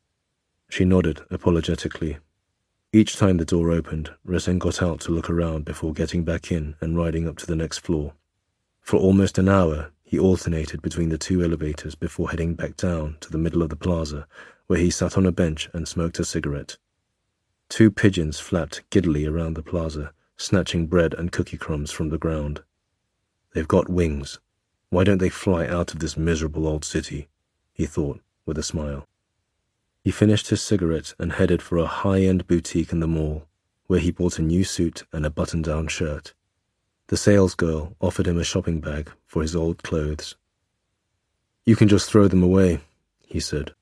She nodded apologetically. Each time the door opened, Reseng got out to look around before getting back in and riding up to the next floor. For almost an hour, he alternated between the two elevators before heading back down to the middle of the plaza, where he sat on a bench and smoked a cigarette. Two pigeons flapped giddily around the plaza, snatching bread and cookie crumbs from the ground. "They've got wings. Why don't they fly out of this miserable old city?" he thought, with a smile. He finished his cigarette and headed for a high-end boutique in the mall, where he bought a new suit and a button-down shirt. The salesgirl offered him a shopping bag for his old clothes. "You can just throw them away," he said.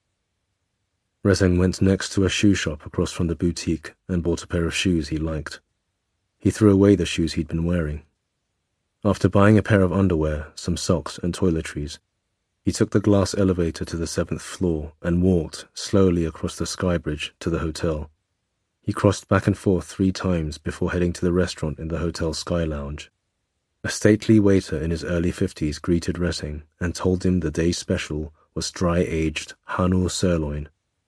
Reseng went next to a shoe shop across from the boutique and bought a pair of shoes he liked. He threw away the shoes he'd been wearing. After buying a pair of underwear, some socks, and toiletries, he took the glass elevator to the seventh floor and walked slowly across the sky bridge to the hotel. He crossed back and forth three times before heading to the restaurant in the hotel's sky lounge. A stately waiter in his early fifties greeted Reseng and told him the day's special was dry-aged Hanwoo sirloin.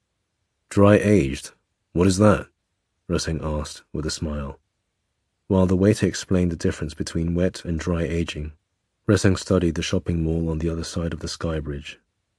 "Dry-aged? What is that?" Reseng asked with a smile. While the waiter explained the difference between wet and dry aging, Reseng studied the shopping mall on the other side of the sky bridge.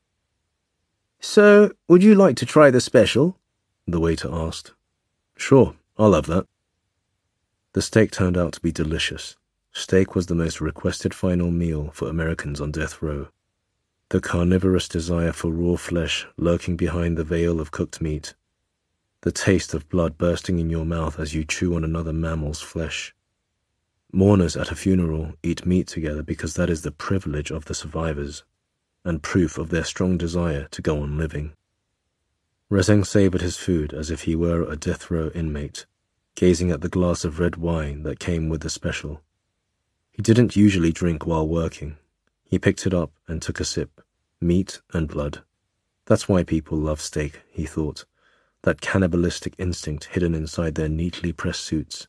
"So, would you like to try the special?" the waiter asked. "Sure, I'll have that." The steak turned out to be delicious. Steak was the most requested final meal for Americans on death row. The carnivorous desire for raw flesh lurking behind the veil of cooked meat. The taste of blood bursting in your mouth as you chew on another mammal's flesh. Mourners at a funeral eat meat together because that is the privilege of the survivors, and proof of their strong desire to go on living. Reseng savored his food as if he were a death row inmate, gazing at the glass of red wine that came with the special. He didn't usually drink while working. He picked it up and took a sip. Meat and blood. That's why people love steak, he thought. That cannibalistic instinct hidden inside their neatly pressed suits.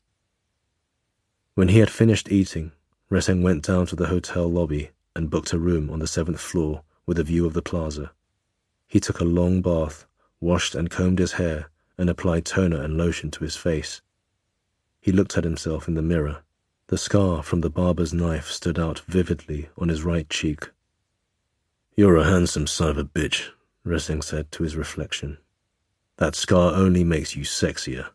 When he had finished eating, Reseng went down to the hotel lobby and booked a room on the seventh floor with a view of the plaza. He took a long bath, washed and combed his hair, and applied toner and lotion to his face. He looked at himself in the mirror. The scar from the barber's knife stood out vividly on his right cheek. "You're a handsome son of a bitch," Reseng said to his reflection. "That scar only makes you sexier."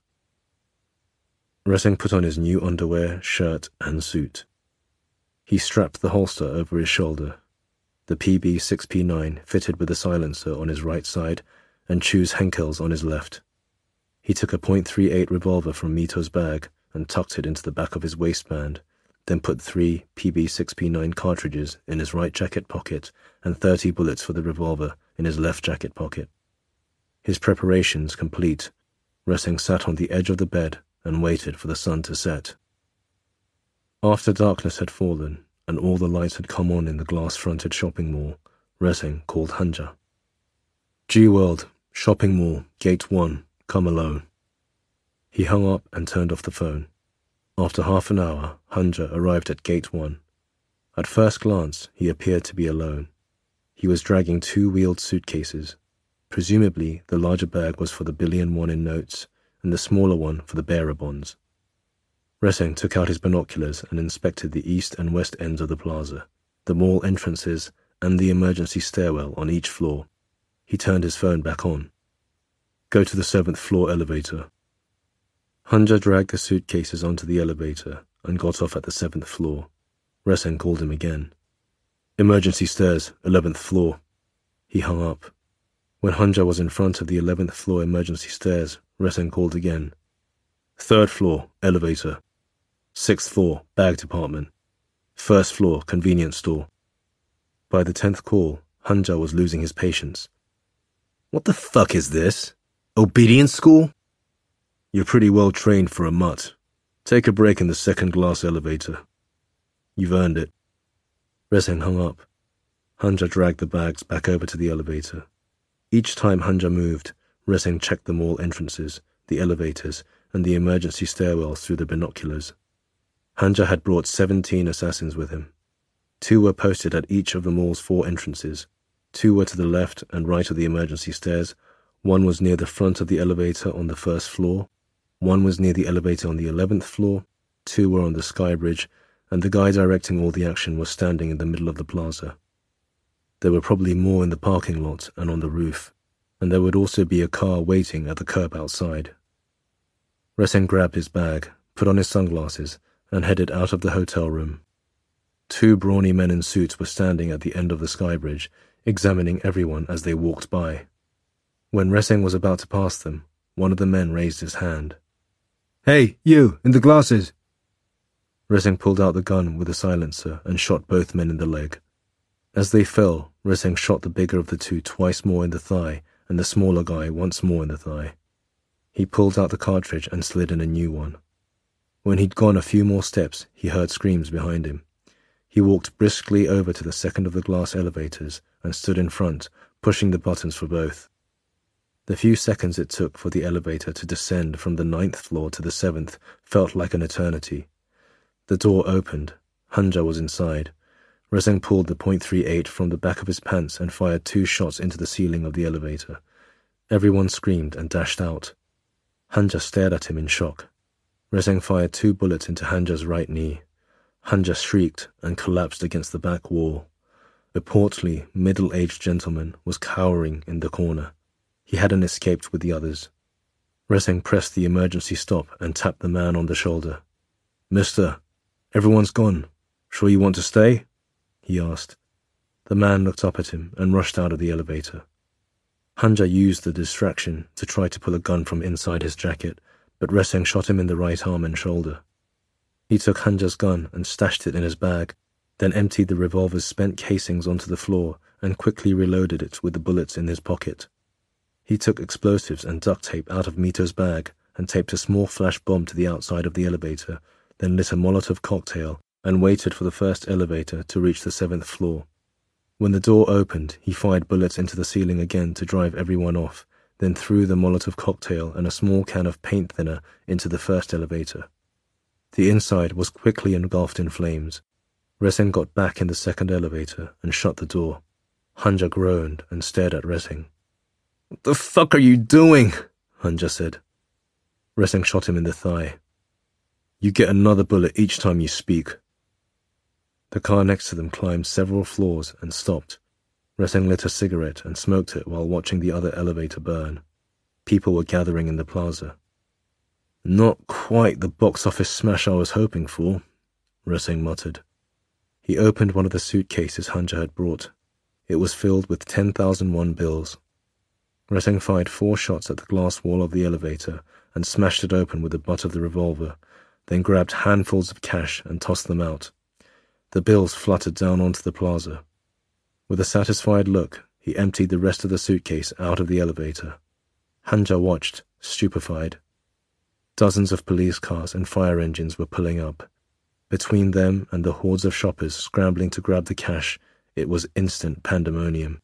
Reseng put on his new underwear, shirt, and suit. He strapped the holster over his shoulder. The P B six P nine fitted with a silencer on his right side and Chu's Henkels on his left. He took a point three eight revolver from Mito's bag and tucked it into the back of his waistband, then put three P B six P nine cartridges in his right jacket pocket and thirty bullets for the revolver in his left jacket pocket. His preparations complete, Reseng sat on the edge of the bed and waited for the sun to set. After darkness had fallen and all the lights had come on in the glass-fronted shopping mall, Reseng called Hanja. "G-World, shopping mall, gate one, come alone." He hung up and turned off the phone. After half an hour, Hanja arrived at gate one. At first glance, he appeared to be alone. He was dragging two wheeled suitcases. Presumably, the larger bag was for the billion won in notes, and the smaller one for the bearer bonds. Reseng took out his binoculars and inspected the east and west ends of the plaza, the mall entrances, and the emergency stairwell on each floor. He turned his phone back on. Go to the seventh floor elevator. Hanja dragged the suitcases onto the elevator and got off at the seventh floor. Reseng called him again. Emergency stairs, eleventh floor. He hung up. When Hanja was in front of the eleventh floor emergency stairs, Reseng called again. Third floor, elevator. Sixth floor, bag department. First floor, convenience store. By the tenth call, Hanja was losing his patience. What the fuck is this? Obedience school? You're pretty well trained for a mutt. Take a break in the second glass elevator. You've earned it. Reseng hung up. Hanja dragged the bags back over to the elevator. Each time Hanja moved, Reseng checked the mall entrances, the elevators, and the emergency stairwells through the binoculars. Hanja had brought seventeen assassins with him. Two were posted at each of the mall's four entrances. Two were to the left and right of the emergency stairs. One was near the front of the elevator on the first floor. One was near the elevator on the eleventh floor. Two were on the sky bridge, and the guy directing all the action was standing in the middle of the plaza. There were probably more in the parking lot and on the roof, and there would also be a car waiting at the curb outside. Reseng grabbed his bag, put on his sunglasses, and headed out of the hotel room. Two brawny men in suits were standing at the end of the sky bridge, examining everyone as they walked by. When Reseng was about to pass them, one of the men raised his hand. Hey, you, in the glasses! Reseng pulled out the gun with a silencer and shot both men in the leg. As they fell, Reseng shot the bigger of the two twice more in the thigh and the smaller guy once more in the thigh. He pulled out the cartridge and slid in a new one. When he'd gone a few more steps, he heard screams behind him. He walked briskly over to the second of the glass elevators and stood in front, pushing the buttons for both. The few seconds it took for the elevator to descend from the ninth floor to the seventh felt like an eternity. The door opened. Hanja was inside. Reseng pulled the point three eight from the back of his pants and fired two shots into the ceiling of the elevator. Everyone screamed and dashed out. Hanja stared at him in shock. Reseng fired two bullets into Hanja's right knee. Hanja shrieked and collapsed against the back wall. A portly, middle-aged gentleman was cowering in the corner. He hadn't escaped with the others. Reseng pressed the emergency stop and tapped the man on the shoulder. Mister, everyone's gone. Sure you want to stay? He asked. The man looked up at him and rushed out of the elevator. Hanja used the distraction to try to pull a gun from inside his jacket, but Reseng shot him in the right arm and shoulder. He took Hanja's gun and stashed it in his bag, then emptied the revolver's spent casings onto the floor and quickly reloaded it with the bullets in his pocket. He took explosives and duct tape out of Mito's bag and taped a small flash bomb to the outside of the elevator, then lit a Molotov cocktail and waited for the first elevator to reach the seventh floor. When the door opened, he fired bullets into the ceiling again to drive everyone off, then threw the Molotov cocktail and a small can of paint thinner into the first elevator. The inside was quickly engulfed in flames. Reseng got back in the second elevator and shut the door. Hanja groaned and stared at Reseng. What the fuck are you doing? Hanja said. Reseng shot him in the thigh. You get another bullet each time you speak. The car next to them climbed several floors and stopped. Reseng lit a cigarette and smoked it while watching the other elevator burn. People were gathering in the plaza. Not quite the box office smash I was hoping for, Reseng muttered. He opened one of the suitcases Hanja had brought. It was filled with ten thousand won bills. Reseng fired four shots at the glass wall of the elevator and smashed it open with the butt of the revolver, then grabbed handfuls of cash and tossed them out. The bills fluttered down onto the plaza. With a satisfied look, he emptied the rest of the suitcase out of the elevator. Hanja watched, stupefied. Dozens of police cars and fire engines were pulling up. Between them and the hordes of shoppers scrambling to grab the cash, it was instant pandemonium.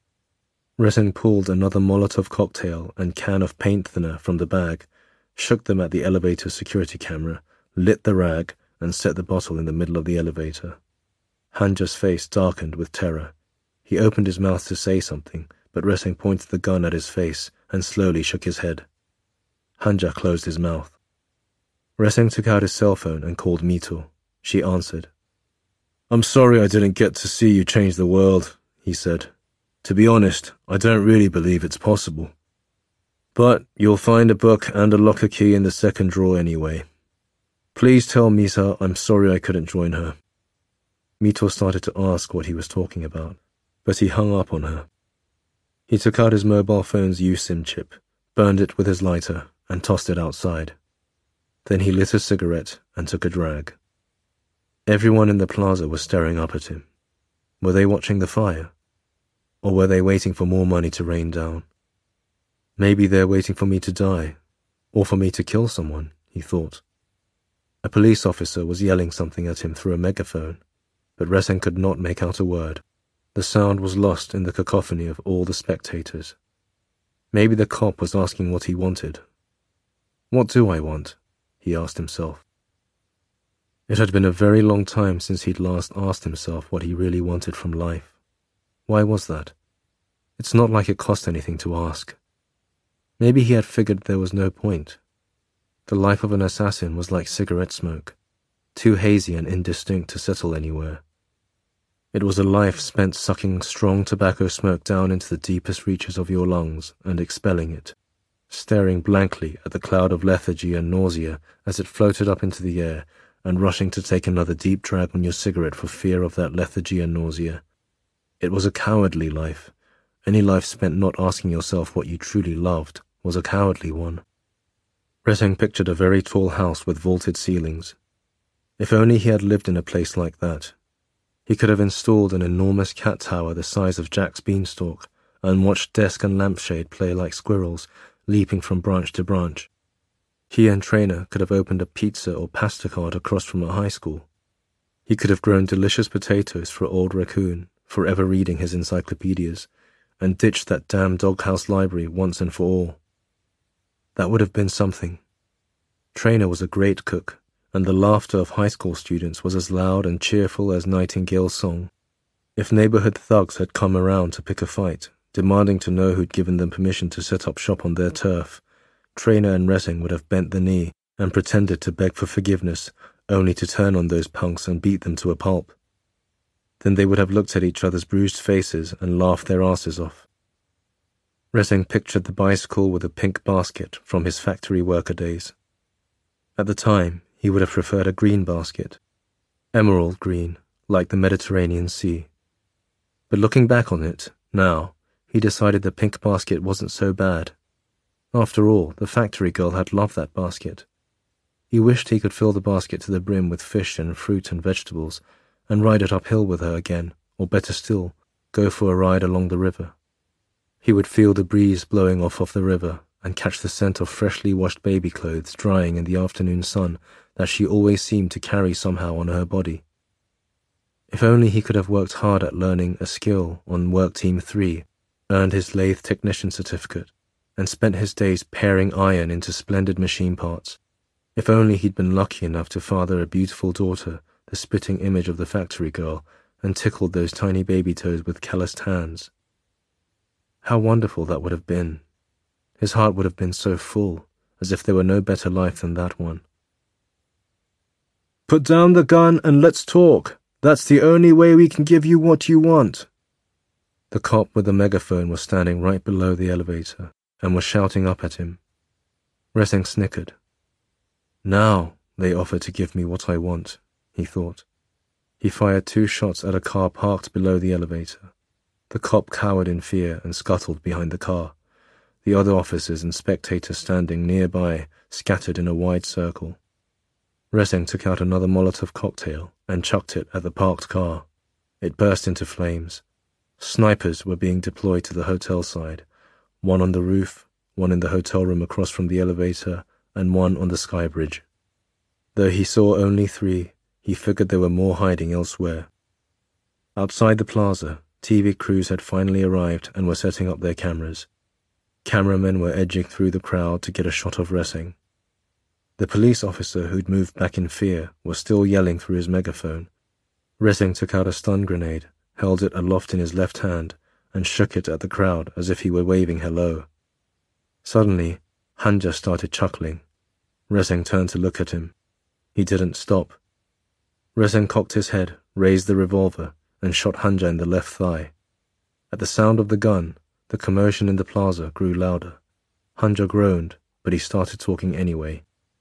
Reseng pulled another Molotov cocktail and can of paint thinner from the bag, shook them at the elevator's security camera, lit the rag, and set the bottle in the middle of the elevator. Hanja's face darkened with terror. He opened his mouth to say something, but Resing pointed the gun at his face and slowly shook his head. Hanja closed his mouth. Resing took out his cell phone and called Mito. She answered. "I'm sorry I didn't get to see you change the world," he said. "To be honest, I don't really believe it's possible. But you'll find a book and a locker key in the second drawer anyway. Please tell Misa I'm sorry I couldn't join her." Mito started to ask what he was talking about, but he hung up on her. He took out his mobile phone's U SIM chip, burned it with his lighter, and tossed it outside. Then he lit a cigarette and took a drag. Everyone in the plaza was staring up at him. Were they watching the fire? Or were they waiting for more money to rain down? Maybe they're waiting for me to die, or for me to kill someone, he thought. A police officer was yelling something at him through a megaphone, but Resing could not make out a word. The sound was lost in the cacophony of all the spectators. Maybe the cop was asking what he wanted. "What do I want?" he asked himself. It had been a very long time since he'd last asked himself what he really wanted from life. Why was that? It's not like it cost anything to ask. Maybe he had figured there was no point. The life of an assassin was like cigarette smoke, too hazy and indistinct to settle anywhere. It was a life spent sucking strong tobacco smoke down into the deepest reaches of your lungs and expelling it, staring blankly at the cloud of lethargy and nausea as it floated up into the air, and rushing to take another deep drag on your cigarette for fear of that lethargy and nausea. It was a cowardly life. Any life spent not asking yourself what you truly loved was a cowardly one. Resing pictured a very tall house with vaulted ceilings. If only he had lived in a place like that. He could have installed an enormous cat tower the size of Jack's beanstalk and watched desk and lampshade play like squirrels, leaping from branch to branch. He and Trainer could have opened a pizza or pasta cart across from a high school. He could have grown delicious potatoes for old Raccoon, forever reading his encyclopedias, and ditched that damn doghouse library once and for all. That would have been something. Trainer was a great cook, and the laughter of high school students was as loud and cheerful as Nightingale's song. If neighborhood thugs had come around to pick a fight, demanding to know who'd given them permission to set up shop on their turf, Trainer and Resing would have bent the knee and pretended to beg for forgiveness, only to turn on those punks and beat them to a pulp. Then they would have looked at each other's bruised faces and laughed their asses off. Resing pictured the bicycle with a pink basket from his factory worker days. At the time, he would have preferred a green basket, emerald green, like the Mediterranean Sea. But looking back on it, now, he decided the pink basket wasn't so bad. After all, the factory girl had loved that basket. He wished he could fill the basket to the brim with fish and fruit and vegetables, and ride it uphill with her again, or better still, go for a ride along the river. He would feel the breeze blowing off of the river, and catch the scent of freshly washed baby clothes drying in the afternoon sun that she always seemed to carry somehow on her body. If only he could have worked hard at learning a skill on Work Team three, earned his lathe technician certificate, and spent his days paring iron into splendid machine parts. If only he'd been lucky enough to father a beautiful daughter, the spitting image of the factory girl, and tickled those tiny baby toes with calloused hands. How wonderful that would have been. His heart would have been so full, as if there were no better life than that one. "Put down the gun and let's talk. That's the only way we can give you what you want." The cop with the megaphone was standing right below the elevator and was shouting up at him. Resing snickered. Now they offer to give me what I want, he thought. He fired two shots at a car parked below the elevator. The cop cowered in fear and scuttled behind the car. The other officers and spectators standing nearby scattered in a wide circle. Resing took out another Molotov cocktail and chucked it at the parked car. It burst into flames. Snipers were being deployed to the hotel side, one on the roof, one in the hotel room across from the elevator, and one on the sky bridge. Though he saw only three, he figured there were more hiding elsewhere. Outside the plaza, T V crews had finally arrived and were setting up their cameras. Cameramen were edging through the crowd to get a shot of Resing. The police officer who'd moved back in fear was still yelling through his megaphone. Resing took out a stun grenade, held it aloft in his left hand, and shook it at the crowd as if he were waving hello. Suddenly, Hanja started chuckling. Resing turned to look at him. He didn't stop. Resing cocked his head, raised the revolver, and shot Hanja in the left thigh. At the sound of the gun, the commotion in the plaza grew louder. Hanja groaned, but he started talking anyway.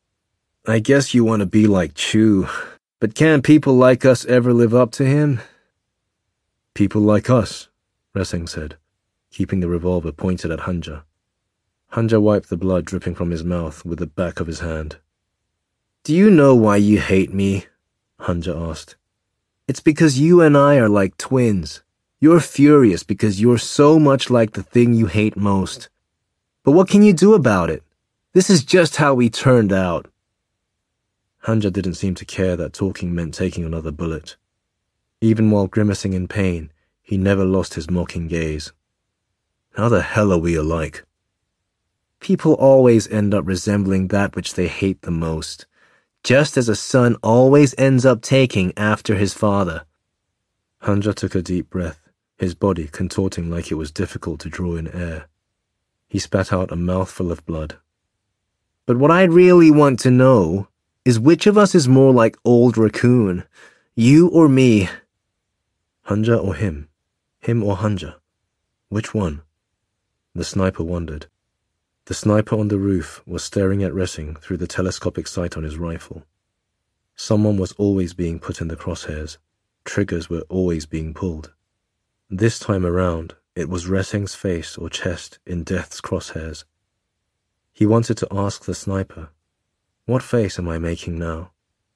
I guess you want to be like Chu, but can people like us ever live up to him? People like us, Resing said, keeping the revolver pointed at Hanja. Hanja wiped the blood dripping from his mouth with the back of his hand. Do you know why you hate me? Hanja asked. It's because you and I are like twins. You're furious because you're so much like the thing you hate most. But what can you do about it? This is just how we turned out. Hanja didn't seem to care that talking meant taking another bullet. Even while grimacing in pain, he never lost his mocking gaze. How the hell are we alike? People always end up resembling that which they hate the most, just as a son always ends up taking after his father. Hanja took a deep breath, his body contorting like it was difficult to draw in air. He spat out a mouthful of blood. But what I really want to know is which of us is more like Old Raccoon, you or me? Hanja or him? Him or Hanja? Which one? The sniper wondered. The sniper on the roof was staring at Resing through the telescopic sight on his rifle. Someone was always being put in the crosshairs. Triggers were always being pulled. This time around, it was Resing's face or chest in Death's crosshairs. He wanted to ask the sniper, "What face am I making now?"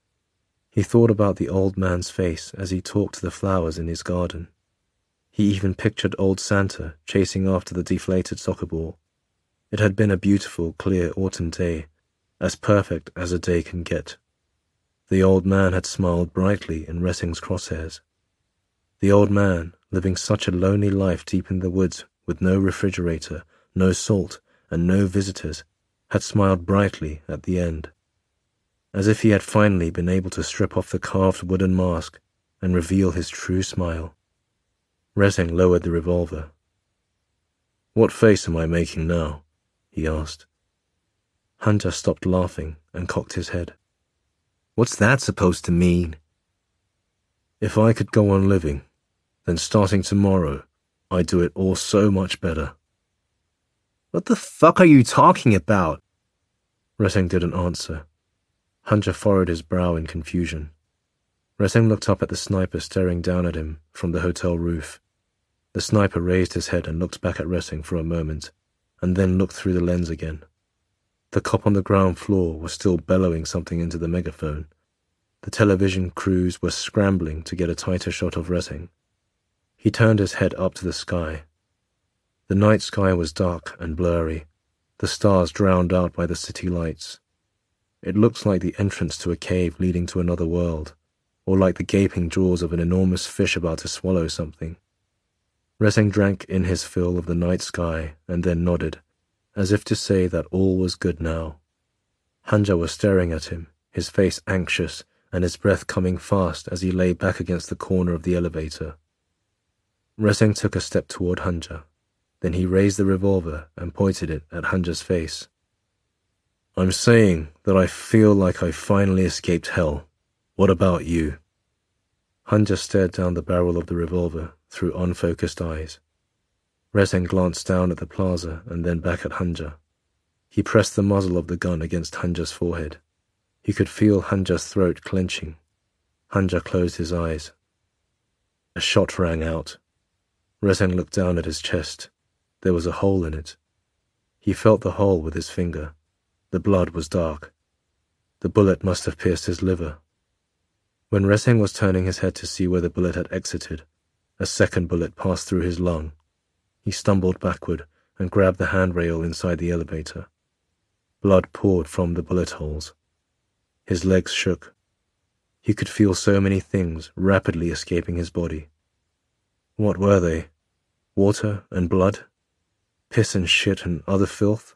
He thought about the old man's face as he talked to the flowers in his garden. He even pictured old Santa chasing after the deflated soccer ball. It had been a beautiful, clear autumn day, as perfect as a day can get. The old man had smiled brightly in Resing's crosshairs. The old man, living such a lonely life deep in the woods with no refrigerator, no salt, and no visitors, had smiled brightly at the end, as if he had finally been able to strip off the carved wooden mask and reveal his true smile. Resing lowered the revolver. "What face am I making now?" he asked. Hanja stopped laughing and cocked his head. "What's that supposed to mean?" "If I could go on living, then starting tomorrow, I'd do it all so much better." "What the fuck are you talking about?" Resing didn't answer. Hanja furrowed his brow in confusion. Resing looked up at the sniper staring down at him from the hotel roof. The sniper raised his head and looked back at Resing for a moment, and then looked through the lens again. The cop on the ground floor was still bellowing something into the megaphone. The television crews were scrambling to get a tighter shot of Resing. He turned his head up to the sky. The night sky was dark and blurry, the stars drowned out by the city lights. It looked like the entrance to a cave leading to another world, or like the gaping jaws of an enormous fish about to swallow something. Resing drank in his fill of the night sky and then nodded, as if to say that all was good now. Hanja was staring at him, his face anxious and his breath coming fast as he lay back against the corner of the elevator. Resing took a step toward Hanja. Then he raised the revolver and pointed it at Hanja's face. "I'm saying that I feel like I finally escaped hell. What about you?" Hanja stared down the barrel of the revolver through unfocused eyes. Resing glanced down at the plaza and then back at Hanja. He pressed the muzzle of the gun against Hanja's forehead. He could feel Hanja's throat clenching. Hanja closed his eyes. A shot rang out. Resing looked down at his chest. There was a hole in it. He felt the hole with his finger. The blood was dark. The bullet must have pierced his liver. When Resing was turning his head to see where the bullet had exited, a second bullet passed through his lung. He stumbled backward and grabbed the handrail inside the elevator. Blood poured from the bullet holes. His legs shook. He could feel so many things rapidly escaping his body. What were they? Water and blood? Piss and shit and other filth?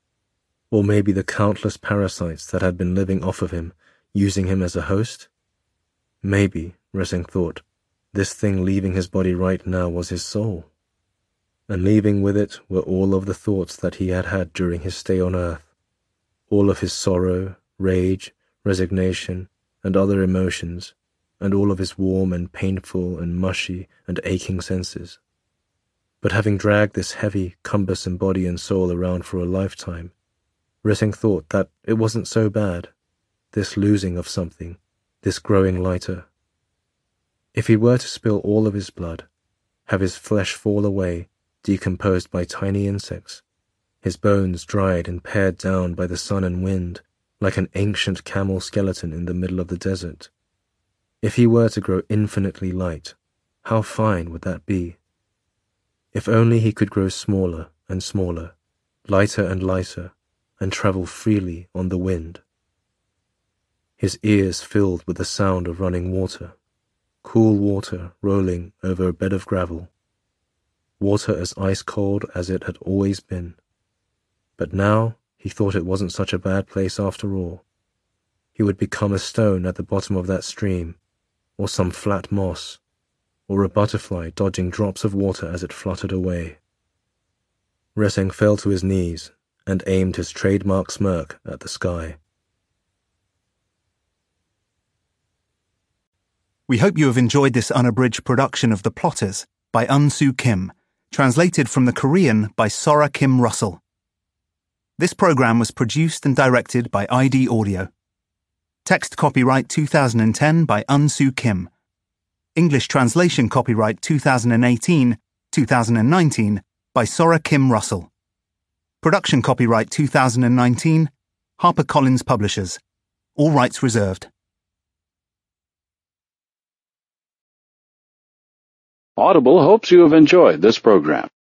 Or maybe the countless parasites that had been living off of him, using him as a host? Maybe, Ressing thought, this thing leaving his body right now was his soul, and leaving with it were all of the thoughts that he had had during his stay on Earth, all of his sorrow, rage, resignation, and other emotions, and all of his warm and painful and mushy and aching senses. But having dragged this heavy, cumbersome body and soul around for a lifetime, Ressing thought that it wasn't so bad, this losing of something, this growing lighter. If he were to spill all of his blood, have his flesh fall away, decomposed by tiny insects, his bones dried and pared down by the sun and wind, like an ancient camel skeleton in the middle of the desert. If he were to grow infinitely light, how fine would that be? If only he could grow smaller and smaller, lighter and lighter, and travel freely on the wind. His ears filled with the sound of running water, cool water rolling over a bed of gravel, water as ice-cold as it had always been. But now he thought it wasn't such a bad place after all. He would become a stone at the bottom of that stream, or some flat moss, or a butterfly dodging drops of water as it fluttered away. Ressing fell to his knees and aimed his trademark smirk at the sky. We hope you have enjoyed this unabridged production of The Plotters by Un-Soo Kim, translated from the Korean by Sora Kim Russell. This program was produced and directed by I D Audio. Text copyright two thousand ten by Un-Soo Kim. English translation copyright two thousand eighteen to two thousand nineteen by Sora Kim Russell. Production copyright two thousand nineteen, HarperCollins Publishers. All rights reserved. Audible hopes you have enjoyed this program.